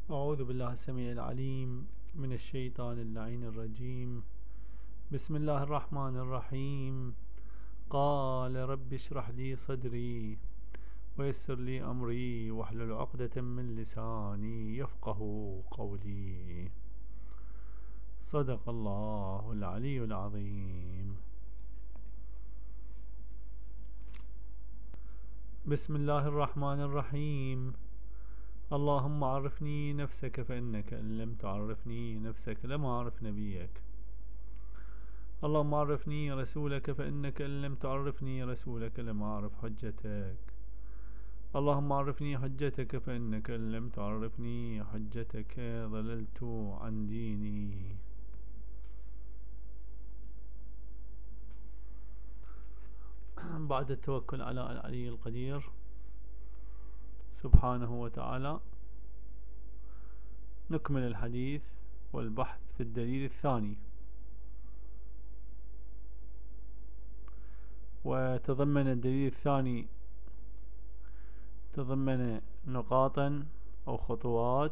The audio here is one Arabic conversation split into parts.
أعوذ بالله السميع العليم من الشيطان اللعين الرجيم. بسم الله الرحمن الرحيم. قال رب اشرح لي صدري ويسر لي أمري واحلل عقدة من لساني يفقه قولي. صدق الله العلي العظيم. بسم الله الرحمن الرحيم. اللهم عرفني نفسك فإنك إن لم تعرفني نفسك لم أعرف نبيك. اللهم عرفني رسولك فإنك إن لم تعرفني رسولك لم أعرف حجتك. اللهم عرفني حجتك فإنك إن لم تعرفني حجتك ضللت عن ديني. بعد التوكل على العلي القدير سبحانه وتعالى نكمل الحديث والبحث في الدليل الثاني. وتضمن الدليل الثاني تضمن نقاطا أو خطوات،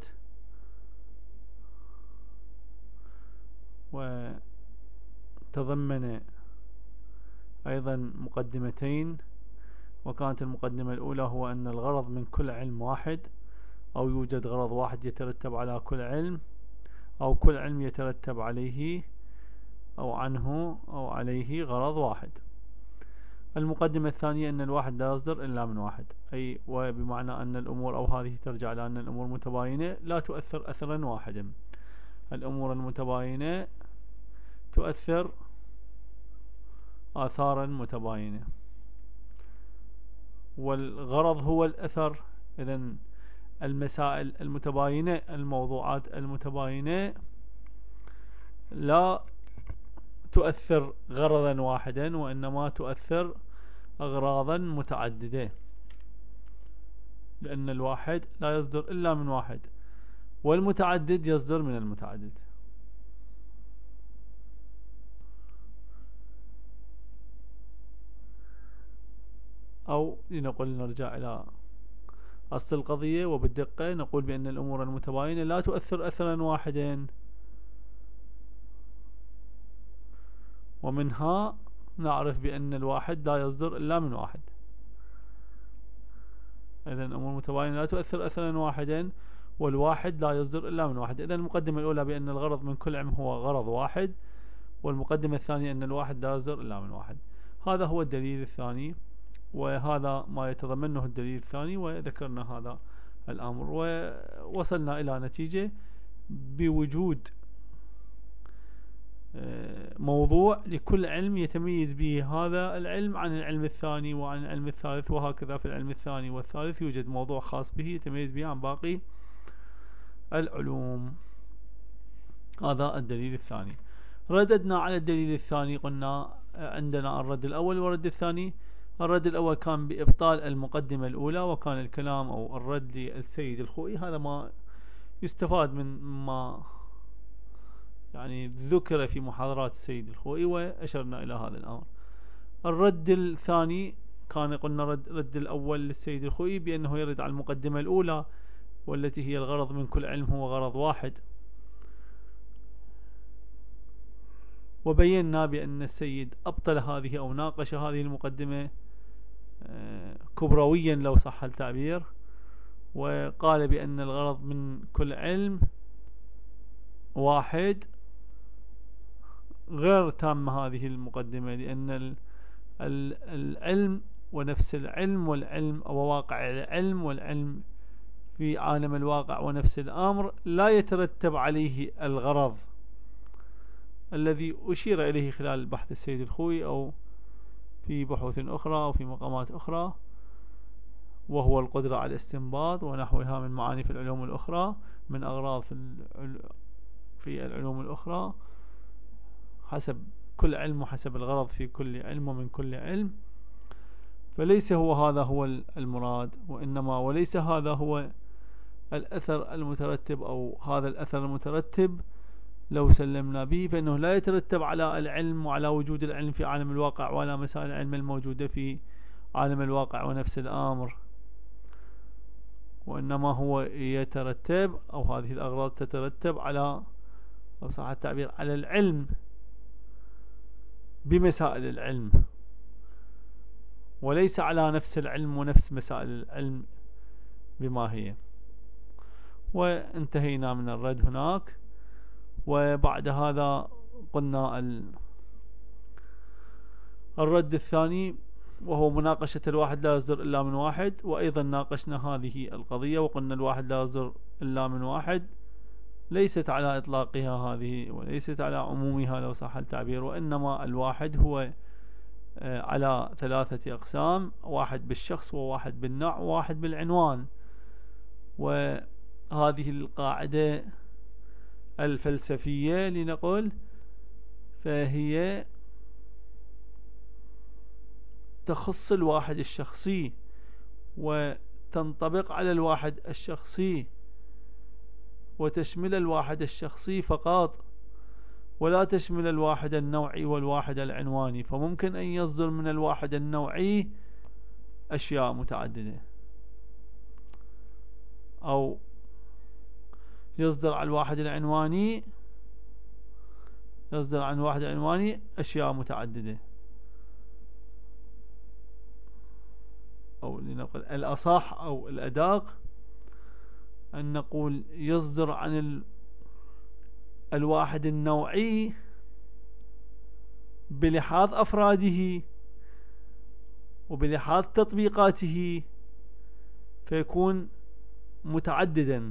وتضمن أيضا مقدمتين. وكانت المقدمة الأولى هو أن الغرض من كل علم واحد، أو يوجد غرض واحد يترتب على كل علم، أو كل علم يترتب عليه أو عنه أو عليه غرض واحد. المقدمة الثانية أن الواحد لا يصدر إلا من واحد، أي وبمعنى أن الأمور أو هذه ترجع إلى أن الأمور متباينة لا تؤثر أثرا واحدا. الأمور المتباينة تؤثر آثارا متباينة، والغرض هو الأثر. إذن المسائل المتباينة، الموضوعات المتباينة لا تؤثر غرضا واحدا، وإنما تؤثر أغراضا متعددة، لأن الواحد لا يصدر إلا من واحد، والمتعدد يصدر من المتعدد. أو لنقول نرجع إلى أصل القضية وبالدقة، نقول بأن الأمور المتباينة لا تؤثر أثرا واحدا، ومنها نعرف بأن الواحد لا يصدر إلا من واحد. إذن الأمور المتباينة لا تؤثر أثرا واحدا، والواحد لا يصدر إلا من واحد. إذن المقدمة الأولى بأن الغرض من كل علم هو غرض واحد، والمقدمة الثانية أن الواحد لا يصدر إلا من واحد. هذا هو الدليل الثاني، وهذا ما يتضمنه الدليل الثاني، وذكرنا هذا الأمر ووصلنا إلى نتيجة بوجود موضوع لكل علم يتميز به هذا العلم عن العلم الثاني وعن العلم الثالث، وهكذا في العلم الثاني والثالث يوجد موضوع خاص به يتميز به عن باقي العلوم. هذا الدليل الثاني. رددنا على الدليل الثاني، قلنا عندنا الرد الأول والرد الثاني. الرد الأول كان بإبطال المقدمة الأولى، وكان الكلام أو الرد للسيد الخوئي. هذا ما يستفاد من ما يعني ذكر في محاضرات السيد الخوئي، وأشرنا إلى هذا الأمر. الرد الثاني كان قلنا رد الأول للسيد الخوئي بأنه يرد على المقدمة الأولى، والتي هي الغرض من كل علم هو غرض واحد. وبينا بأن السيد أبطل هذه أو ناقش هذه المقدمة كبرويا لو صح التعبير، وقال بأن الغرض من كل علم واحد. غير تامة هذه المقدمة، لأن العلم ونفس العلم والعلم وواقع العلم والعلم في عالم الواقع ونفس الأمر لا يترتب عليه الغرض الذي أشير إليه خلال بحث السيد الخوئي أو في بحوث أخرى أو في مقامات أخرى، وهو القدرة على الاستنباط ونحوها من معاني في العلوم الأخرى، من أغراض في العلوم الأخرى، حسب كل علم وحسب الغرض في كل علم ومن كل علم. فليس هذا هو المراد، وإنما وليس هذا هو الأثر المترتب، أو هذا الأثر المترتب لو سلمنا به فإنه لا يترتب على العلم وعلى وجود العلم في عالم الواقع، ولا مسائل العلم الموجودة في عالم الواقع ونفس الأمر. وإنما هو يترتب، أو هذه الأغراض تترتب على، أو صح التعبير، على العلم بمسائل العلم، وليس على نفس العلم ونفس مسائل العلم بما هي. وانتهينا من الرد هناك. وبعد هذا قلنا الرد الثاني، وهو مناقشة الواحد لا يصدر إلا من واحد. وأيضا ناقشنا هذه القضية وقلنا الواحد لا يصدر إلا من واحد ليست على إطلاقها هذه، وليست على عمومها لو صح التعبير، وإنما الواحد هو على 3 أقسام: واحد بالشخص، وواحد بالنوع، وواحد بالعنوان. وهذه القاعدة الفلسفية لنقول فهي تخص الواحد الشخصي، وتنطبق على الواحد الشخصي، وتشمل الواحد الشخصي فقط، ولا تشمل الواحد النوعي والواحد العنواني. فممكن أن يصدر من الواحد النوعي أشياء متعددة، أو يصدر عن الواحد العنواني، يصدر عن الواحد العنواني أشياء متعددة. أو لنقل الأصح أو الأدق أن نقول يصدر عن الواحد النوعي بلحاظ أفراده وبلحاظ تطبيقاته، فيكون متعددا،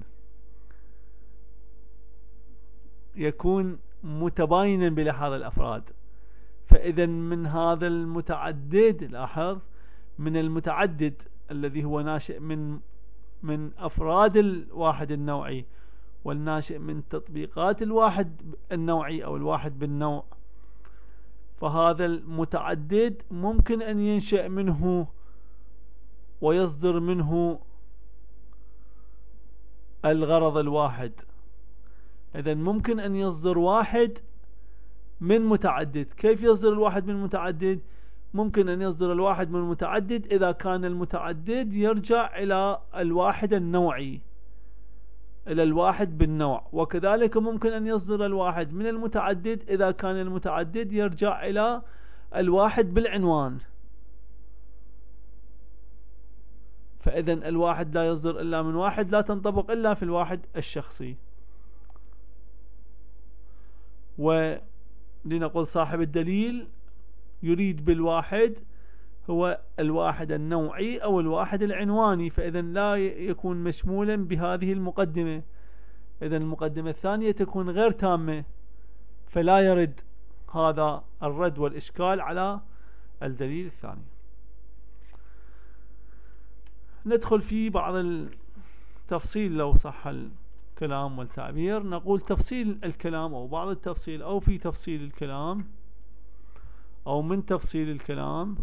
يكون متباينا بلحاظ الأفراد. فإذا من هذا المتعدد، لاحظ، من المتعدد الذي هو ناشئ من أفراد الواحد النوعي، والناشئ من تطبيقات الواحد النوعي أو الواحد بالنوع، فهذا المتعدد ممكن أن ينشأ منه ويصدر منه الغرض الواحد. إذا ممكن أن يصدر واحد من متعدد. كيف يصدر الواحد من متعدد؟ ممكن أن يصدر الواحد من متعدد إذا كان المتعدد يرجع إلى الواحد النوعي، إلى الواحد بالنوع. وكذلك ممكن أن يصدر الواحد من المتعدد إذا كان المتعدد يرجع إلى الواحد بالعنوان. فإذا الواحد لا يصدر إلا من واحد لا تنطبق إلا في الواحد الشخصي. ولنقول صاحب الدليل يريد بالواحد هو الواحد النوعي أو الواحد العنواني، فإذا لا يكون مشمولا بهذه المقدمة. إذا المقدمة الثانية تكون غير تامة، فلا يرد هذا الرد والإشكال على الدليل الثاني. ندخل في بعض التفصيل لو صح الكلام والتعبير. نقول تفصيل الكلام أو بعض التفصيل أو في تفصيل الكلام أو من تفصيل الكلام.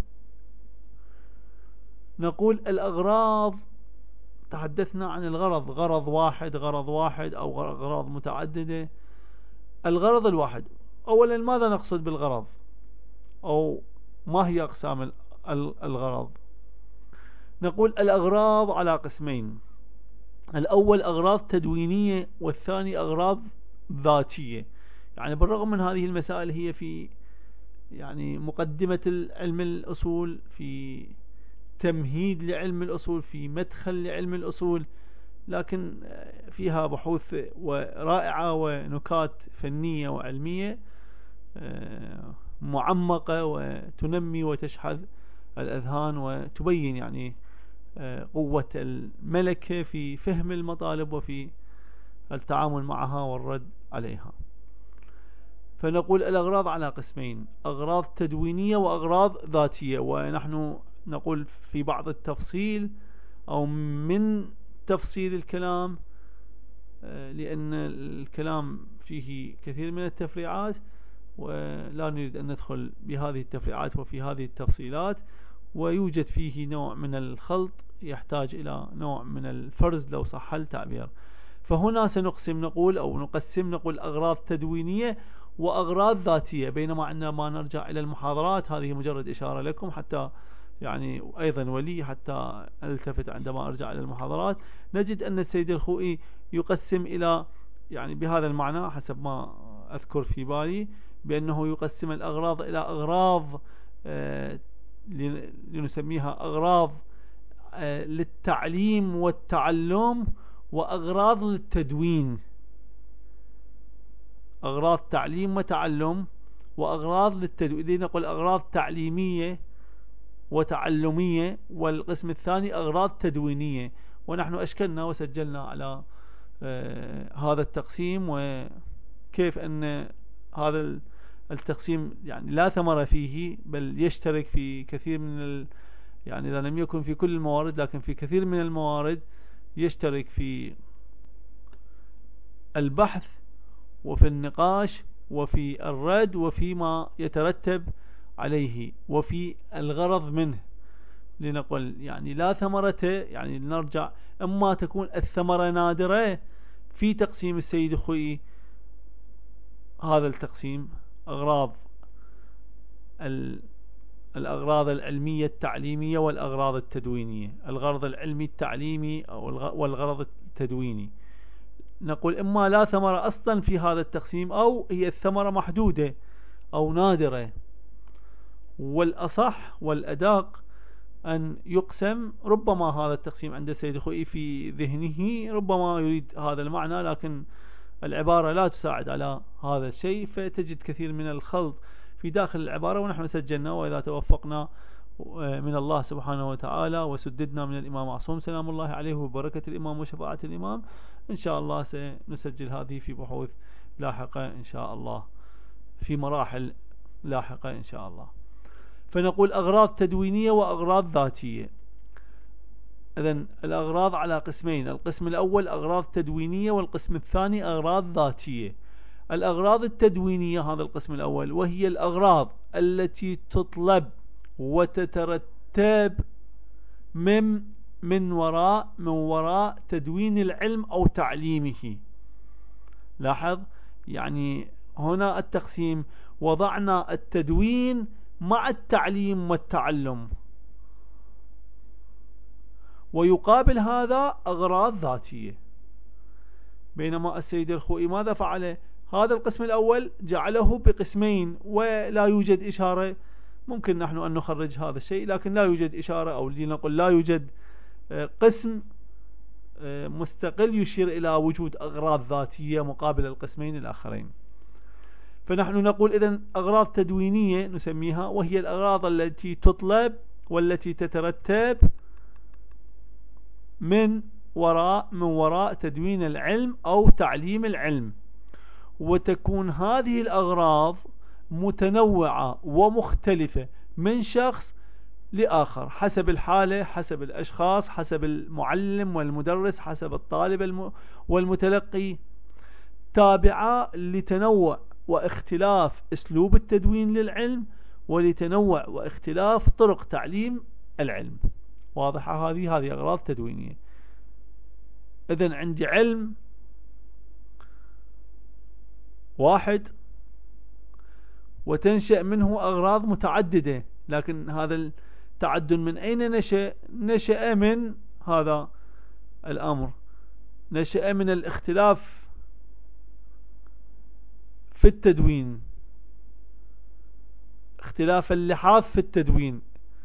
نقول الأغراض، تحدثنا عن الغرض، غرض واحد، غرض واحد أو أغراض متعددة. الغرض الواحد، أولا ماذا نقصد بالغرض، أو ما هي أقسام الغرض؟ نقول الأغراض على قسمين: الأول أغراض تدوينية، والثاني أغراض ذاتية. يعني بالرغم من هذه المسائل هي في يعني مقدمة علم الأصول، في تمهيد لعلم الأصول، في مدخل لعلم الأصول، لكن فيها بحوث ورائعة ونكات فنية وعلمية معمقة، وتنمي وتشحذ الأذهان، وتبين يعني قوة الملكة في فهم المطالب وفي التعامل معها والرد عليها. فنقول الأغراض على قسمين: أغراض تدوينية وأغراض ذاتية. ونحن نقول في بعض التفصيل أو من تفصيل الكلام، لأن الكلام فيه كثير من التفريعات، ولا نريد أن ندخل بهذه التفريعات وفي هذه التفصيلات، ويوجد فيه نوع من الخلط يحتاج إلى نوع من الفرز لو صح التعبير. فهنا سنقسم، نقول أو نقسم، نقول أغراض تدوينية وأغراض ذاتية. بينما عندما نرجع إلى المحاضرات، هذه مجرد إشارة لكم حتى يعني أيضا ولي حتى التفت عندما أرجع إلى المحاضرات، نجد أن السيد الخوئي يقسم إلى، يعني بهذا المعنى حسب ما أذكر في بالي، بأنه يقسم الأغراض إلى أغراض لنسميها أغراض للتعليم والتعلم، وأغراض للتدوين. أغراض تعليم وتعلم وأغراض للتدوين. نقول أغراض تعليمية وتعلمية، والقسم الثاني أغراض تدوينية. ونحن أشكلنا وسجلنا على هذا التقسيم، وكيف أن هذا التقسيم يعني لا ثمرة فيه، بل يشترك في كثير من يعني إذا لم يكن في كل الموارد لكن في كثير من الموارد يشترك في البحث وفي النقاش وفي الرد وفيما يترتب عليه وفي الغرض منه. لنقل يعني لا ثمرة، يعني نرجع، اما تكون الثمرة نادرة في تقسيم السيد الخوئي. هذا التقسيم أغراض الأغراض العلمية التعليمية والأغراض التدوينية، الغرض العلمي التعليمي والغرض التدويني. نقول إما لا ثمرة أصلا في هذا التقسيم، أو هي الثمرة محدودة أو نادرة. والأصح والأدق أن يقسم، ربما هذا التقسيم عند السيد الخوئي في ذهنه ربما يريد هذا المعنى، لكن العبارة لا تساعد على هذا الشيء، فتجد كثير من الخلط في داخل العبارة. ونحن سجلنا، وإذا توفقنا من الله سبحانه وتعالى وسددنا من الإمام معصوم سلام الله عليه وبركة الإمام وشفاعة الإمام، إن شاء الله سنسجل هذه في بحوث لاحقة إن شاء الله، في مراحل لاحقة إن شاء الله. فنقول أغراض تدوينية وأغراض ذاتية. إذن الأغراض على قسمين، القسم الأول أغراض تدوينية، والقسم الثاني أغراض ذاتية. الأغراض التدوينية هذا القسم الأول، وهي الأغراض التي تطلب وتترتب من وراء تدوين العلم أو تعليمه. لاحظ، يعني هنا التقسيم وضعنا التدوين مع التعليم والتعلم، ويقابل هذا أغراض ذاتية. بينما السيد الخوئي ماذا فعل؟ هذا القسم الأول جعله بقسمين، ولا يوجد إشارة. ممكن نحن أن نخرج هذا الشيء، لكن لا يوجد إشارة، أو لنقل لا يوجد قسم مستقل يشير إلى وجود أغراض ذاتية مقابل القسمين الآخرين. فنحن نقول إذن أغراض تدوينية نسميها، وهي الأغراض التي تطلب والتي تترتب من وراء تدوين العلم أو تعليم العلم. وتكون هذه الأغراض متنوعة ومختلفة من شخص لآخر، حسب الحالة، حسب الأشخاص، حسب المعلم والمدرس، حسب الطالب والمتلقي، تابعة لتنوع واختلاف أسلوب التدوين للعلم، ولتنوع واختلاف طرق تعليم العلم. واضحة؟ هذه أغراض تدوينية. إذن عندي علم واحد وتنشأ منه أغراض متعددة، لكن هذا التعدد من أين نشأ؟ نشأ من هذا الأمر، نشأ من الاختلاف في التدوين، اختلاف اللحاظ في التدوين،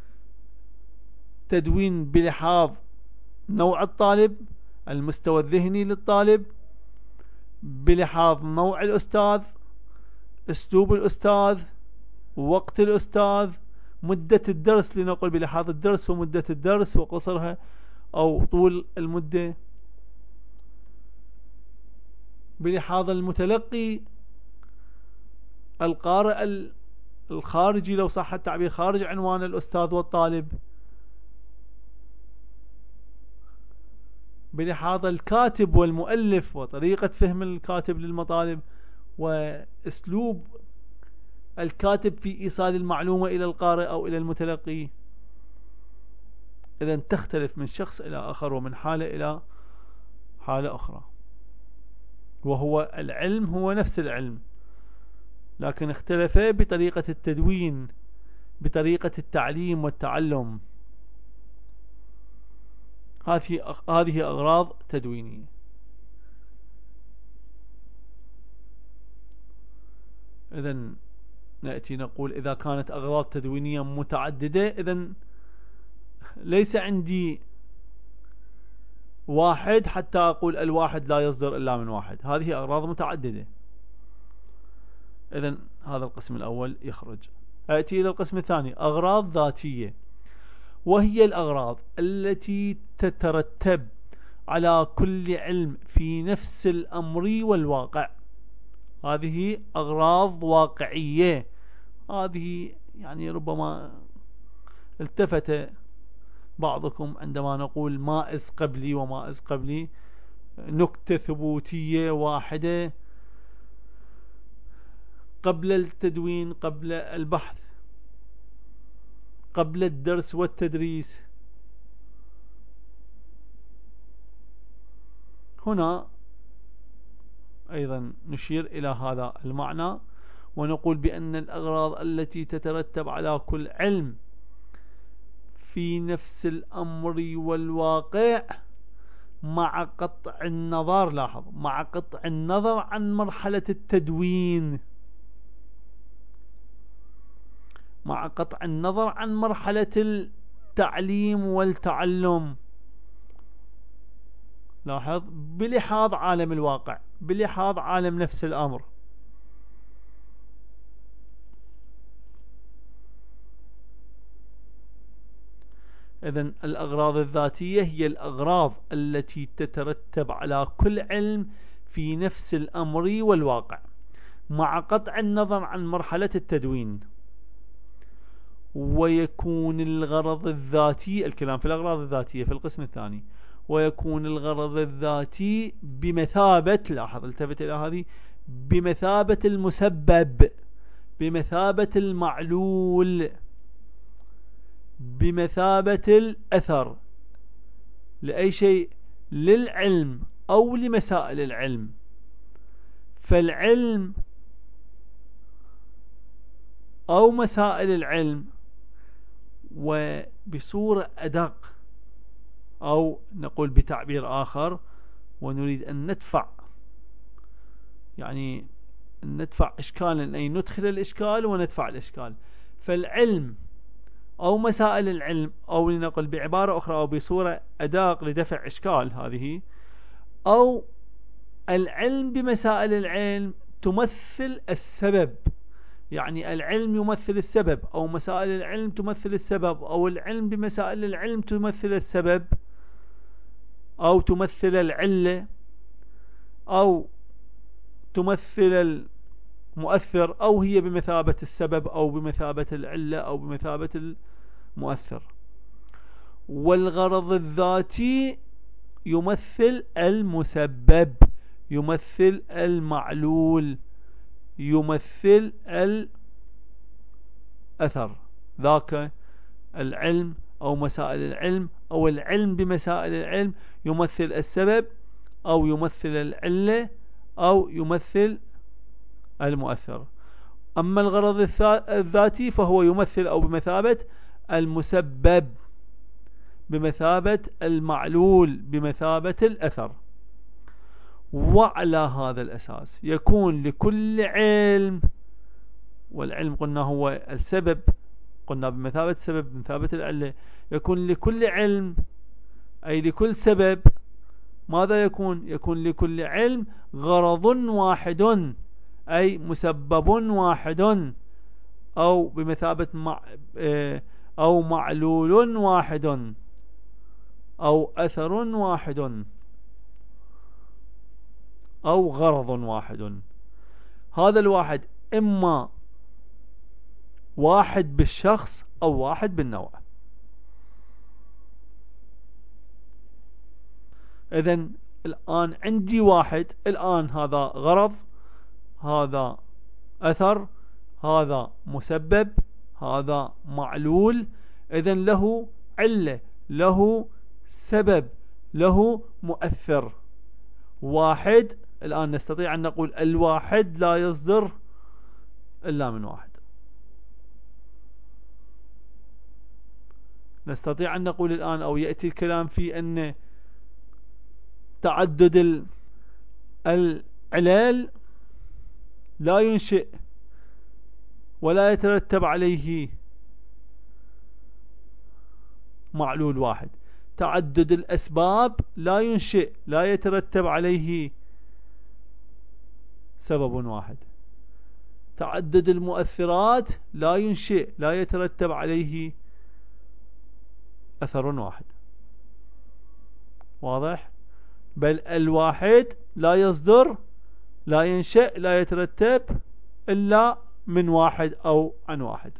تدوين بلحاظ نوع الطالب، المستوى الذهني للطالب، بلحاظ نوع الأستاذ، أسلوب الأستاذ، وقت الأستاذ، مدة الدرس، لنقل بلحاظ الدرس ومدة الدرس وقصرها أو طول المدة، بلحاظ المتلقي، القارئ الخارجي لو صح التعبير، خارج عنوان الأستاذ والطالب، بلحاظ الكاتب والمؤلف وطريقة فهم الكاتب للمطالب، وأسلوب الكاتب في إيصال المعلومة إلى القارئ أو إلى المتلقي. إذن تختلف من شخص إلى آخر ومن حالة إلى حالة أخرى. وهو العلم هو نفس العلم، لكن اختلف بطريقة التدوين، بطريقة التعليم والتعلم. هذه أغراض تدوينية. إذن نأتي نقول إذا كانت أغراض تدوينية متعددة، إذن ليس عندي واحد حتى أقول الواحد لا يصدر إلا من واحد، هذه أغراض متعددة. إذن هذا القسم الأول يخرج. أتي إلى القسم الثاني، أغراض ذاتية، وهي الأغراض التي تترتب على كل علم في نفس الأمر والواقع. هذه أغراض واقعية. هذه يعني ربما التفت بعضكم عندما نقول ما إذ قبلي وما إذ قبلي، نكتة ثبوتية واحدة قبل التدوين، قبل البحث، قبل الدرس والتدريس. هنا أيضا نشير إلى هذا المعنى ونقول بأن الأغراض التي تترتب على كل علم في نفس الأمر والواقع مع قطع النظر، لاحظ، مع قطع النظر عن مرحلة التدوين، مع قطع النظر عن مرحلة التعليم والتعلم. لاحظ، بلحاظ عالم الواقع، بلحاظ عالم نفس الأمر. إذن الأغراض الذاتية هي الأغراض التي تترتب على كل علم في نفس الأمر والواقع مع قطع النظر عن مرحلة التدوين. ويكون الغرض الذاتي، الكلام في الأغراض الذاتية في القسم الثاني، ويكون الغرض الذاتي بمثابة، لاحظ التفت إلى هذه، بمثابة المسبب، بمثابة المعلول، بمثابة الأثر لأي شيء، للعلم أو لمسائل العلم. فالعلم أو مسائل العلم، وبصورة أدق، أو نقول بتعبير آخر ونريد أن ندفع، يعني ندفع إشكالا، أي ندخل الإشكال وندفع الإشكال. فالعلم أو مسائل العلم، أو لنقل بعبارة أخرى أو بصورة أدق لدفع إشكال هذه، أو العلم بمسائل العلم تمثل السبب، يعني العلم يمثل السبب، أو مسائل العلم تمثل السبب، أو العلم بمسائل العلم تمثل السبب، أو تمثل العلة، أو تمثل المؤثر، أو هي بمثابة السبب أو بمثابة العلة أو بمثابة المؤثر. والغرض الذاتي يمثل المسبب، يمثل المعلول، يمثل الأثر. ذاك العلم أو مسائل العلم، أو العلم بمسائل العلم يمثل السبب أو يمثل العلة أو يمثل المؤثر. أما الغرض الذاتي فهو يمثل أو بمثابة المسبب، بمثابة المعلول، بمثابة الأثر. وعلى هذا الأساس يكون لكل علم، والعلم قلنا هو السبب، قلنا بمثابة السبب، بمثابة العلة، يكون لكل علم أي لكل سبب ماذا يكون؟ يكون لكل علم غرض واحد، أي مسبب واحد، أو بمثابة أو معلول واحد، أو أثر واحد، أو غرض واحد. هذا الواحد إما واحد بالشخص أو واحد بالنوع. إذن الآن عندي واحد، الآن هذا غرض، هذا أثر، هذا مسبب، هذا معلول. إذن له علة، له سبب، له مؤثر. واحد، الآن نستطيع أن نقول الواحد لا يصدر إلا من واحد. نستطيع أن نقول الآن أو يأتي الكلام في أن تعدد العلل لا ينشئ ولا يترتب عليه معلول واحد. تعدد الأسباب لا ينشئ لا يترتب عليه سبب واحد. تعدد المؤثرات لا ينشئ لا يترتب عليه أثر واحد. واضح؟ بل الواحد لا يصدر لا ينشأ لا يترتب إلا من واحد أو عن واحد.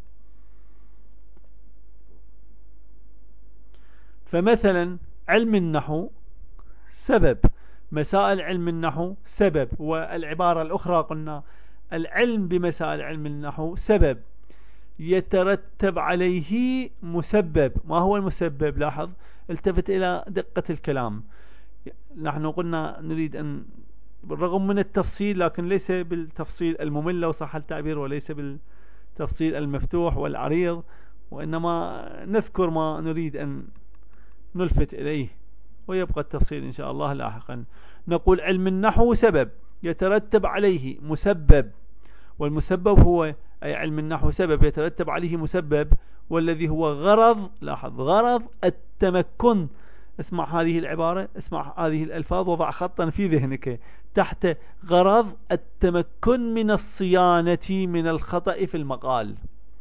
فمثلا علم النحو سبب، مسائل علم النحو سبب، والعبارة الأخرى قلنا العلم بمسائل علم النحو سبب يترتب عليه مسبب. ما هو المسبب؟ لاحظ، التفت إلى دقة الكلام. نحن قلنا نريد أن بالرغم من التفصيل، لكن ليس بالتفصيل الممل لو صح التعبير، وليس بالتفصيل المفتوح والعريض، وإنما نذكر ما نريد أن نلفت إليه، ويبقى التفصيل إن شاء الله لاحقا. نقول علم النحو سبب يترتب عليه مسبب، والمسبب هو أي علم النحو سبب يترتب عليه مسبب، والذي هو غرض، لاحظ، غرض التمكن. اسمع هذه العبارة، اسمع هذه الألفاظ، وضع خطا في ذهنك تحت غرض التمكن من الصيانة من الخطأ في المقال.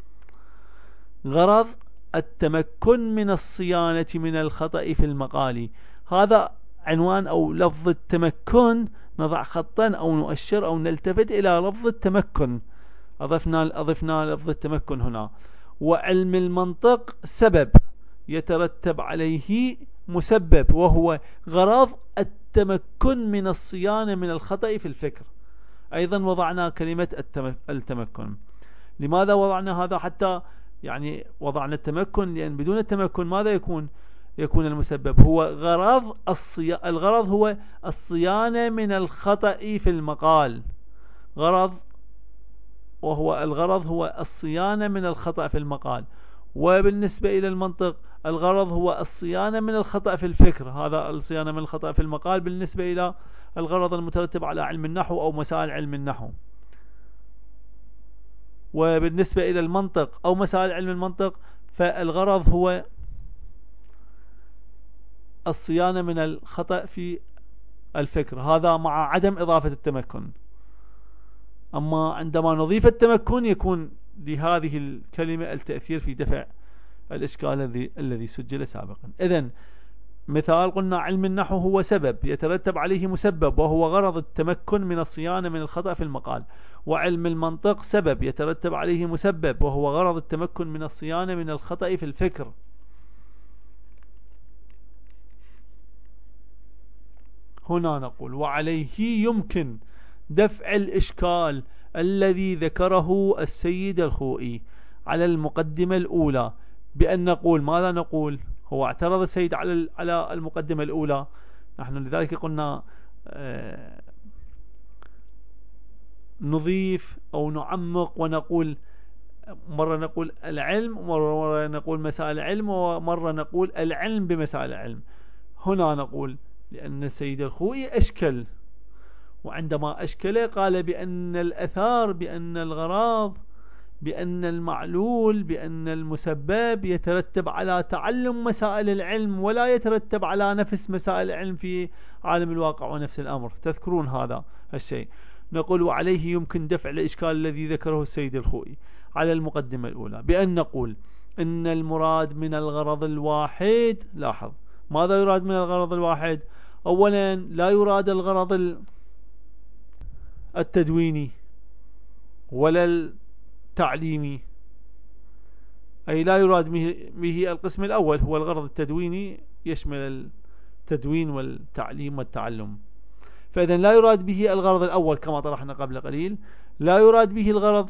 غرض التمكن من الصيانة من الخطأ في المقال، هذا عنوان أو لفظ التمكن. نضع خطا أو نؤشر أو نلتفت إلى لفظ التمكن، أضفنا لفظ التمكن هنا. وعلم المنطق سبب يترتب عليه مسبب، وهو غرض التمكن من الصيانة من الخطأ في الفكر. أيضا وضعنا كلمة التمكن. لماذا وضعنا هذا؟ حتى يعني وضعنا التمكن لأن بدون التمكن ماذا يكون المسبب؟ هو الغرض هو الصيانة من الخطأ في المقال. الغرض هو الصيانة من الخطأ في المقال. وبالنسبة إلى المنطق الغرض هو الصيانة من الخطأ في الفكر. هذا الصيانة من الخطأ في المقال بالنسبة إلى الغرض المترتب على علم النحو أو مسائل علم النحو. وبالنسبة إلى المنطق أو مسائل علم المنطق فالغرض هو الصيانة من الخطأ في الفكر، هذا مع عدم إضافة التمكن. أما عندما نضيف التمكن يكون لهذه الكلمة التأثير في دفع الإشكال الذي سجل سابقا. إذن مثال قلنا علم النحو هو سبب يترتب عليه مسبب، وهو غرض التمكن من الصيانة من الخطأ في المقال. وعلم المنطق سبب يترتب عليه مسبب، وهو غرض التمكن من الصيانة من الخطأ في الفكر. هنا نقول وعليه يمكن دفع الإشكال الذي ذكره السيد الخوئي على المقدمة الأولى بأن نقول ماذا نقول؟ هو اعترض السيد على المقدمة الأولى. نحن لذلك قلنا نضيف أو نعمق ونقول مرة نقول العلم، ومرة نقول مسائل العلم، ومرة نقول العلم بمسائل العلم. هنا نقول لأن السيد الخوئي أشكل، وعندما أشكل قال بأن الأثار، بأن الغراض، بأن المعلول، بأن المسبب يترتب على تعلم مسائل العلم ولا يترتب على نفس مسائل العلم في عالم الواقع ونفس الأمر. تذكرون هذا الشيء. نقول وعليه يمكن دفع الإشكال الذي ذكره السيد الخوئي على المقدمة الأولى بأن نقول إن المراد من الغرض الواحد. لاحظ ماذا يراد من الغرض الواحد؟ أولا لا يراد الغرض التدويني ولا التعليمي، أي لا يراد به القسم الأول هو الغرض التدويني، يشمل التدوين والتعليم والتعلم. فإذا لا يراد به الغرض الأول كما طرحنا قبل قليل، لا يراد به الغرض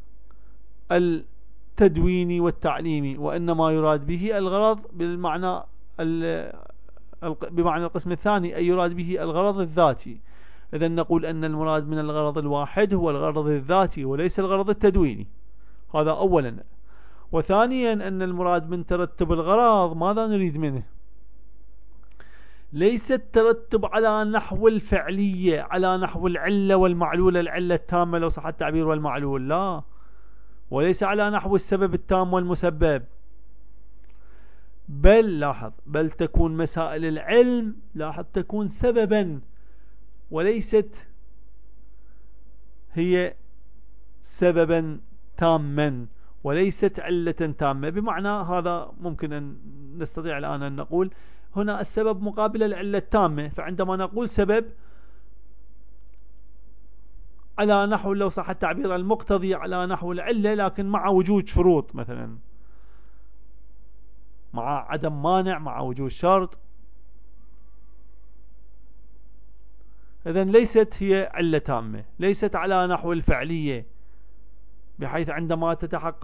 التدويني والتعليمي، وإنما يراد به الغرض بمعنى القسم الثاني، أي يراد به الغرض الذاتي. إذا نقول أن المراد من الغرض الواحد هو الغرض الذاتي وليس الغرض التدويني. هذا أولا. وثانيا أن المراد من ترتب الغراض ماذا نريد منه؟ ليس الترتب على نحو الفعلية، على نحو العلة والمعلول، العلة التامة لو صح التعبير والمعلول، لا، وليس على نحو السبب التام والمسبب، بل لاحظ، بل تكون مسائل العلم، لاحظ، تكون سببا وليست هي سببا تاما، وليست علة تامة. بمعنى هذا ممكن أن نستطيع الآن أن نقول هنا السبب مقابل العلة التامة، فعندما نقول سبب على نحو لو صح التعبير المقتضي على نحو العلة، لكن مع وجود شروط، مثلا مع عدم مانع، مع وجود شرط، إذن ليست هي علة تامة، ليست على نحو الفعلية، بحيث عندما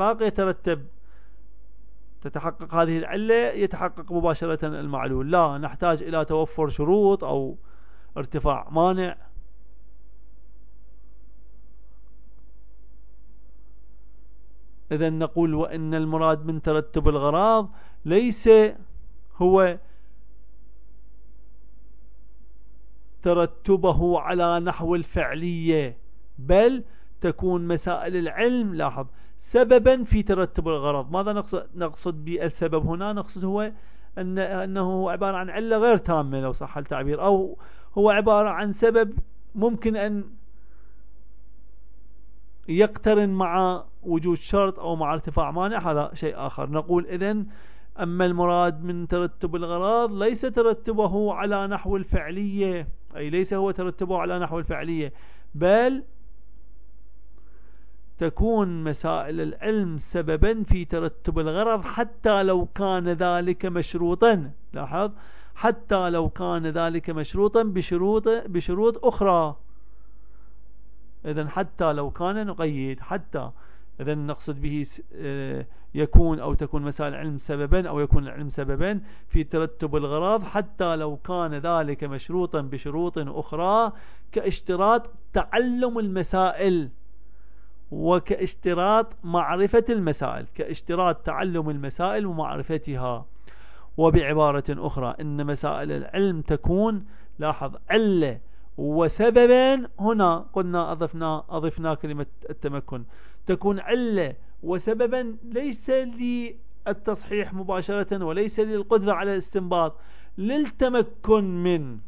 تتحقق هذه العلة يتحقق مباشرة المعلول، لا، نحتاج إلى توفر شروط أو ارتفاع مانع. إذن نقول وإن المراد من ترتب الغراض ليس هو ترتبه على نحو الفعلية، بل تكون مسائل العلم، لاحظ، سببا في ترتب الغرض. ماذا نقصد بالسبب هنا؟ نقصد هو أنه عبارة عن علة غير تامة لو صح التعبير، أو هو عبارة عن سبب ممكن أن يقترن مع وجود شرط أو مع ارتفاع مانع، هذا شيء آخر. نقول إذن أما المراد من ترتب الغراض ليس ترتبه على نحو الفعلية، أي ليس هو ترتبه على نحو الفعلية، بل تكون مسائل العلم سببا في ترتب الغرض حتى لو كان ذلك مشروطا، لاحظ، حتى لو كان ذلك مشروطا بشروط أخرى. إذن حتى لو كان نقيد حتى، إذن نقصد به يكون أو تكون مسائل العلم سببا، أو يكون العلم سببا في ترتب الغرض حتى لو كان ذلك مشروطا بشروط أخرى، كاشتراط تعلم المسائل وكاشتراط معرفة المسائل، كاشتراط تعلم المسائل ومعرفتها. وبعبارة أخرى إن مسائل العلم تكون، لاحظ، علة وسببا، هنا قلنا أضفنا كلمة التمكن، تكون علة وسببا ليس للتصحيح مباشرة وليس للقدرة على الاستنباط، للتمكن من،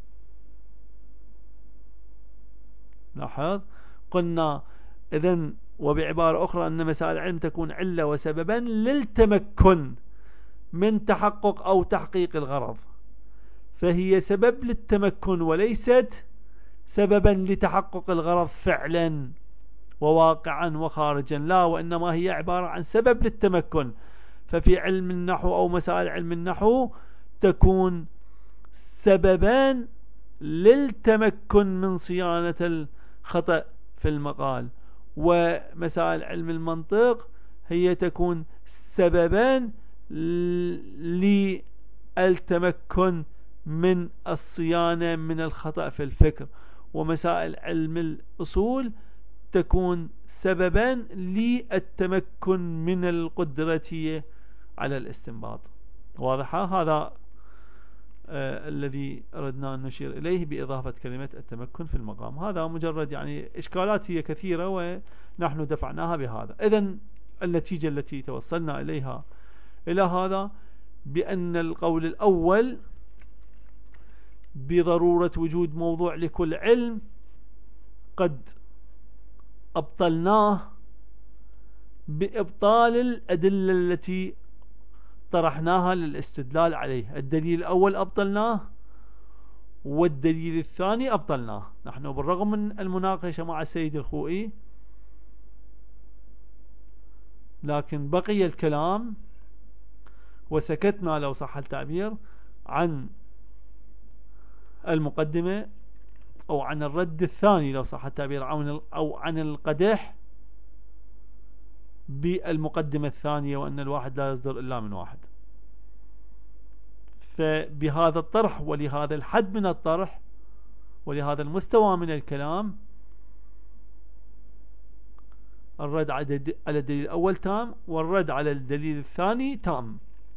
لاحظ، قلنا إذن وبعبارة أخرى أن مسائل العلم تكون علة وسببا للتمكن من تحقق أو تحقيق الغرض، فهي سبب للتمكن وليست سببا لتحقق الغرض فعلا وواقعا وخارجا، لا، وإنما هي عبارة عن سبب للتمكن. ففي علم النحو أو مسائل علم النحو تكون سببان للتمكن من صيانة الخطأ في المقال، ومسائل علم المنطق هي تكون سببان للتمكن من الصيانة من الخطأ في الفكر، ومسائل علم الأصول تكون سببا للتمكن من القدرة على الاستنباط. واضحة؟ هذا الذي أردنا أن نشير إليه بإضافة كلمة التمكن في المقام. هذا مجرد يعني إشكالات هي كثيرة ونحن دفعناها بهذا. إذن النتيجة التي توصلنا إليها إلى هذا بأن القول الأول بضرورة وجود موضوع لكل علم قد أبطلناه بإبطال الأدلة التي طرحناها للاستدلال عليه. الدليل الأول أبطلناه، والدليل الثاني أبطلناه. نحن بالرغم من المناقشة مع السيد الخوئي لكن بقي الكلام وسكتنا لو صح التعبير عن المقدمة أو عن الرد الثاني لو صح التعبير، أو عن القدح بالمقدمة الثانية، وأن الواحد لا يصدر إلا من واحد. فبهذا الطرح ولهذا الحد من الطرح ولهذا المستوى من الكلام الرد على الدليل الأول تام، والرد على الدليل الثاني تام.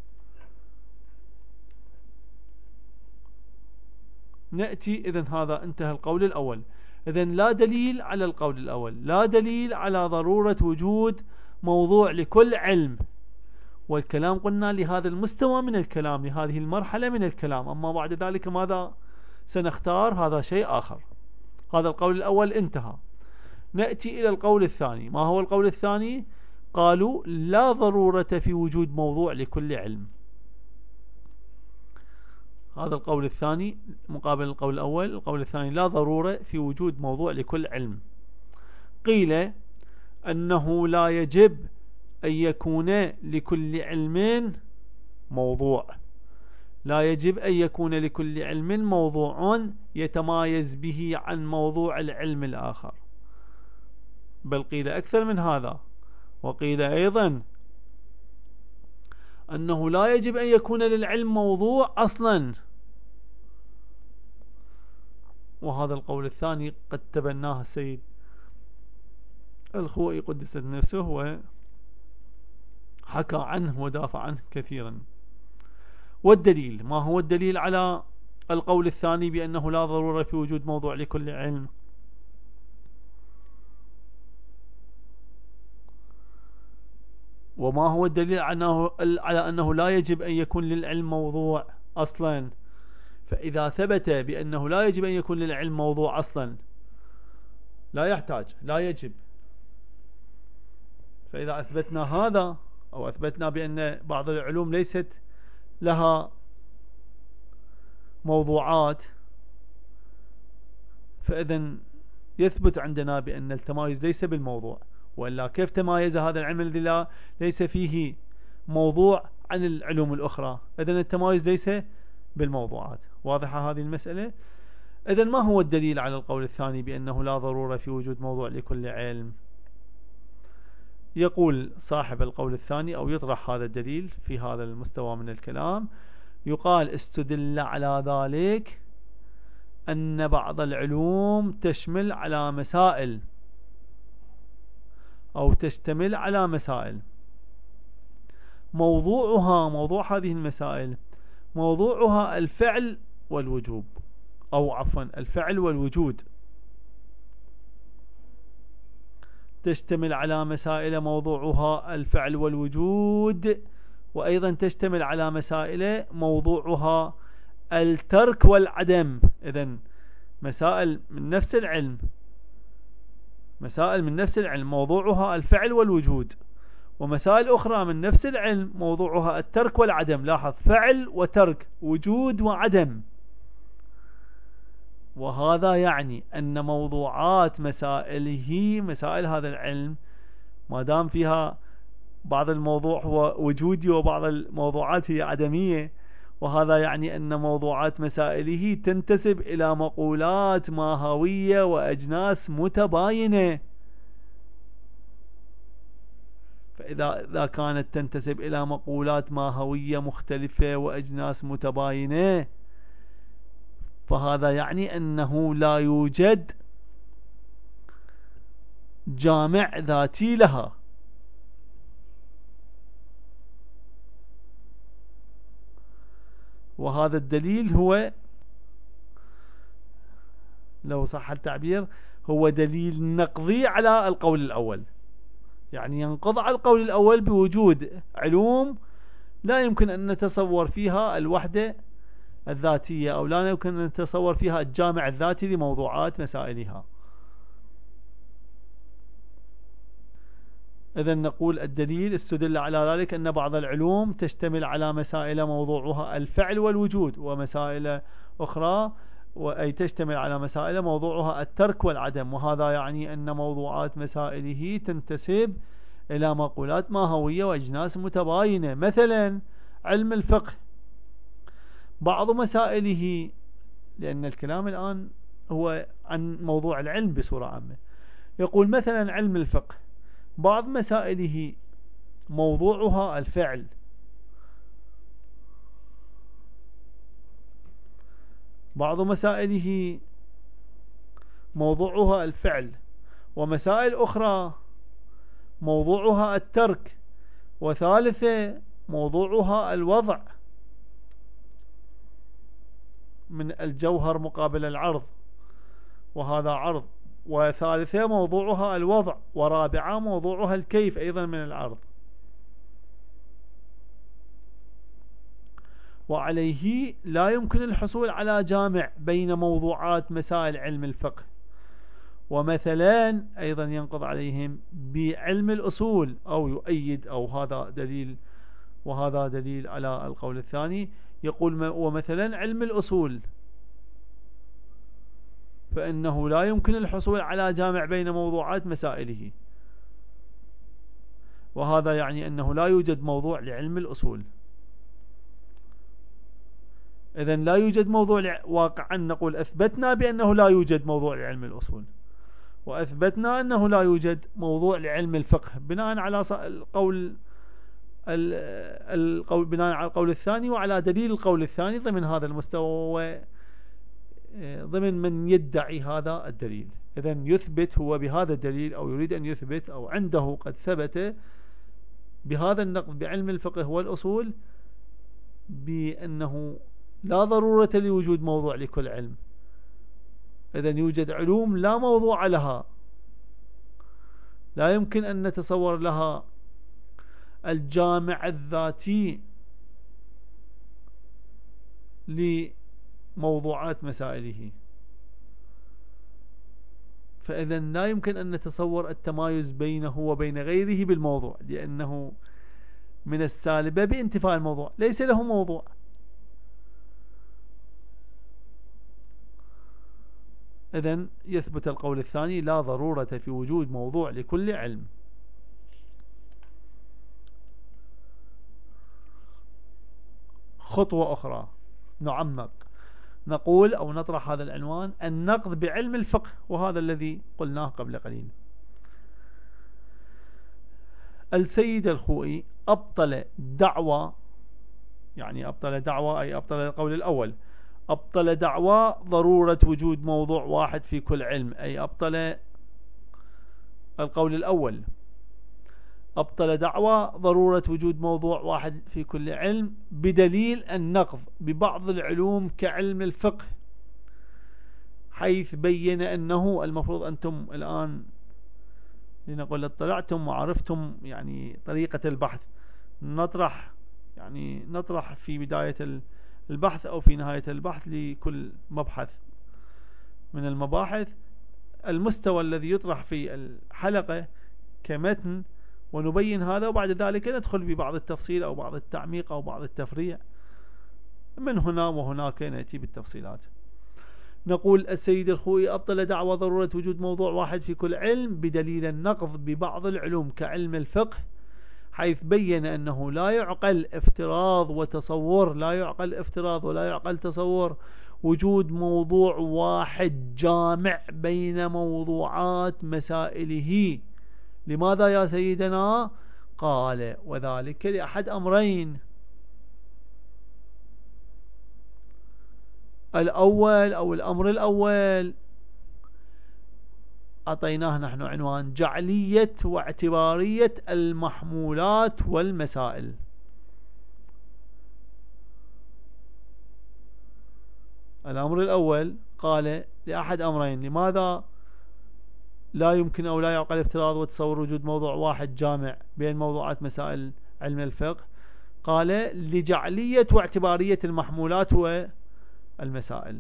نأتي إذن هذا انتهى القول الأول. إذن لا دليل على القول الأول، لا دليل على ضرورة وجود موضوع لكل علم. والكلام قلنا لهذا المستوى من الكلام، لهذه المرحلة من الكلام. أما بعد ذلك ماذا سنختار؟ هذا شيء آخر. هذا القول الأول انتهى. نأتي إلى القول الثاني. ما هو القول الثاني؟ قالوا لا ضرورة في وجود موضوع لكل علم. هذا القول الثاني مقابل القول الأول. القول الثاني لا ضرورة في وجود موضوع لكل علم. قيل أنه لا يجب أن يكون لكل علم موضوع، لا يجب أن يكون لكل علم موضوع يتمايز به عن موضوع العلم الآخر، بل قيل أكثر من هذا، وقيل أيضا أنه لا يجب أن يكون للعلم موضوع أصلا. وهذا القول الثاني قد تبناه السيد الخوئي قدست نفسه وحكى عنه ودافع عنه كثيرا. والدليل، ما هو الدليل على القول الثاني بأنه لا ضرورة في وجود موضوع لكل علم؟ وما هو الدليل على أنه لا يجب أن يكون للعلم موضوع أصلا؟ فإذا ثبت بأنه لا يجب أن يكون للعلم موضوع أصلا لا يحتاج، لا يجب. فإذا أثبتنا هذا، أو أثبتنا بأن بعض العلوم ليست لها موضوعات، فإذن يثبت عندنا بأن التمايز ليس بالموضوع. وإلا كيف تمايز هذا العلم الذي ليس فيه موضوع عن العلوم الأخرى؟ إذن التمايز ليس بالموضوعات. واضحة هذه المسألة؟ إذن ما هو الدليل على القول الثاني بأنه لا ضرورة في وجود موضوع لكل علم؟ يقول صاحب القول الثاني، أو يطرح هذا الدليل في هذا المستوى من الكلام، يقال استدل على ذلك أن بعض العلوم تشمل على مسائل، أو تشتمل على مسائل موضوع هذه المسائل موضوعها الفعل والوجوب، أو عفوا الفعل والوجود. تشتمل على مسائل موضوعها الفعل والوجود، وأيضا تشتمل على مسائل موضوعها الترك والعدم. إذن مسائل من نفس العلم موضوعها الفعل والوجود، ومسائل أخرى من نفس العلم موضوعها الترك والعدم. لاحظ، فعل وترك، وجود وعدم. وهذا يعني أن موضوعات مسائل هذا العلم ما دام فيها بعض الموضوع هو وجودي وبعض الموضوعات هي عدمية، وهذا يعني أن موضوعات مسائله تنتسب إلى مقولات ماهوية وأجناس متباينة. فإذا كانت تنتسب إلى مقولات ماهوية مختلفة وأجناس متباينة، فهذا يعني أنه لا يوجد جامع ذاتي لها. وهذا الدليل هو، لو صح التعبير، هو دليل نقضي على القول الأول. يعني ينقض على القول الأول بوجود علوم لا يمكن أن نتصور فيها الوحدة الذاتية، أو لا يمكن أن نتصور فيها الجامع الذاتي لموضوعات مسائلها. إذن نقول الدليل استدل على ذلك أن بعض العلوم تشتمل على مسائل موضوعها الفعل والوجود، ومسائل أخرى أي تشتمل على مسائل موضوعها الترك والعدم. وهذا يعني أن موضوعات مسائله تنتسب إلى مقولات ماهوية وأجناس متباينة. مثلا علم الفقه، بعض مسائله، لأن الكلام الآن هو عن موضوع العلم بصورة عامة، يقول مثلا علم الفقه بعض مسائله موضوعها الفعل، بعض مسائله موضوعها الفعل، ومسائل أخرى موضوعها الترك، وثالثة موضوعها الوضع من الجوهر مقابل العرض، وهذا عرض، وثالثة موضوعها الوضع، ورابعة موضوعها الكيف أيضا من العرض. وعليه لا يمكن الحصول على جامع بين موضوعات مسائل علم الفقه. ومثلا أيضا ينقض عليهم بعلم الأصول أو يؤيد، أو هذا دليل وهذا دليل على القول الثاني. يقول ومثلا علم الأصول فإنه لا يمكن الحصول على جامع بين موضوعات مسائله، وهذا يعني أنه لا يوجد موضوع لعلم الأصول. إذن لا يوجد موضوع واقعا نقول أثبتنا بأنه لا يوجد موضوع لعلم الأصول، وأثبتنا أنه لا يوجد موضوع لعلم الفقه بناء على بناء على القول الثاني، وعلى دليل القول الثاني ضمن هذا المستوى، ضمن من يدعي هذا الدليل. إذن يثبت هو بهذا الدليل، أو يريد أن يثبت، أو عنده قد ثبت بهذا النقد بعلم الفقه والأصول بأنه لا ضرورة لوجود موضوع لكل علم. إذن يوجد علوم لا موضوع لها، لا يمكن أن نتصور لها الجامع الذاتي لموضوعات مسائله. فإذن لا يمكن أن نتصور التمايز بينه وبين غيره بالموضوع، لأنه من السالبة بانتفاء الموضوع، ليس له موضوع. إذن يثبت القول الثاني لا ضرورة في وجود موضوع لكل علم. خطوة أخرى نعمق، نقول أو نطرح هذا العنوان: النقد بعلم الفقه، وهذا الذي قلناه قبل قليل. السيد الخوئي أبطل دعوى، يعني أبطل دعوى أي أبطل القول الأول، أبطل دعوى ضرورة وجود موضوع واحد في كل علم، أي أبطل القول الأول، أبطل دعوى ضرورة وجود موضوع واحد في كل علم بدليل النقض ببعض العلوم كعلم الفقه، حيث بين أنه المفروض أنتم الآن لنقول اطلعتم وعرفتم يعني طريقة البحث، نطرح في بداية البحث أو في نهاية البحث لكل مبحث من المباحث المستوى الذي يطرح في الحلقة كمتن، ونبين هذا، وبعد ذلك ندخل ببعض التفصيل أو بعض التعميق أو بعض التفريع، من هنا وهناك نأتي بالتفصيلات. نقول السيد الخوئي أبطل دعوى ضرورة وجود موضوع واحد في كل علم بدليل النقض ببعض العلوم كعلم الفقه، حيث بين أنه لا يعقل افتراض وتصور، لا يعقل افتراض ولا يعقل تصور وجود موضوع واحد جامع بين موضوعات مسائله. لماذا يا سيدنا؟ قال: وذلك لأحد أمرين: الأول أو الأمر الأول أعطيناه نحن عنوان جعلية واعتبارية المحمولات والمسائل. الأمر الأول قال لأحد أمرين: لماذا لا يمكن أو لا يعقل افتراض وتصور وجود موضوع واحد جامع بين موضوعات مسائل علم الفقه؟ قال: لجعلية واعتبارية المحمولات والمسائل،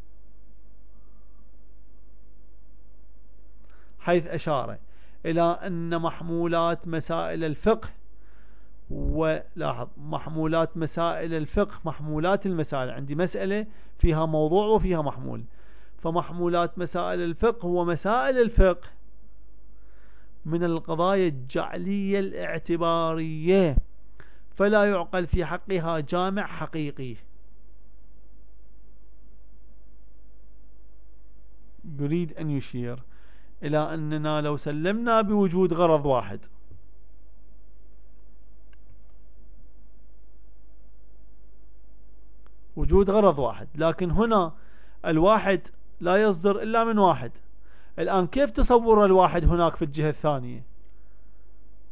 حيث أشار إلى أن محمولات مسائل الفقه، ولاحظ محمولات مسائل الفقه، محمولات المسائل، عندي مسألة فيها موضوع وفيها محمول، فمحمولات مسائل الفقه ومسائل الفقه من القضايا الجعلية الاعتبارية، فلا يعقل في حقها جامع حقيقي. يريد أن يشير إلى أننا لو سلمنا بوجود غرض واحد، وجود غرض واحد، لكن هنا الواحد لا يصدر إلا من واحد. الآن كيف تصور الواحد هناك في الجهة الثانية؟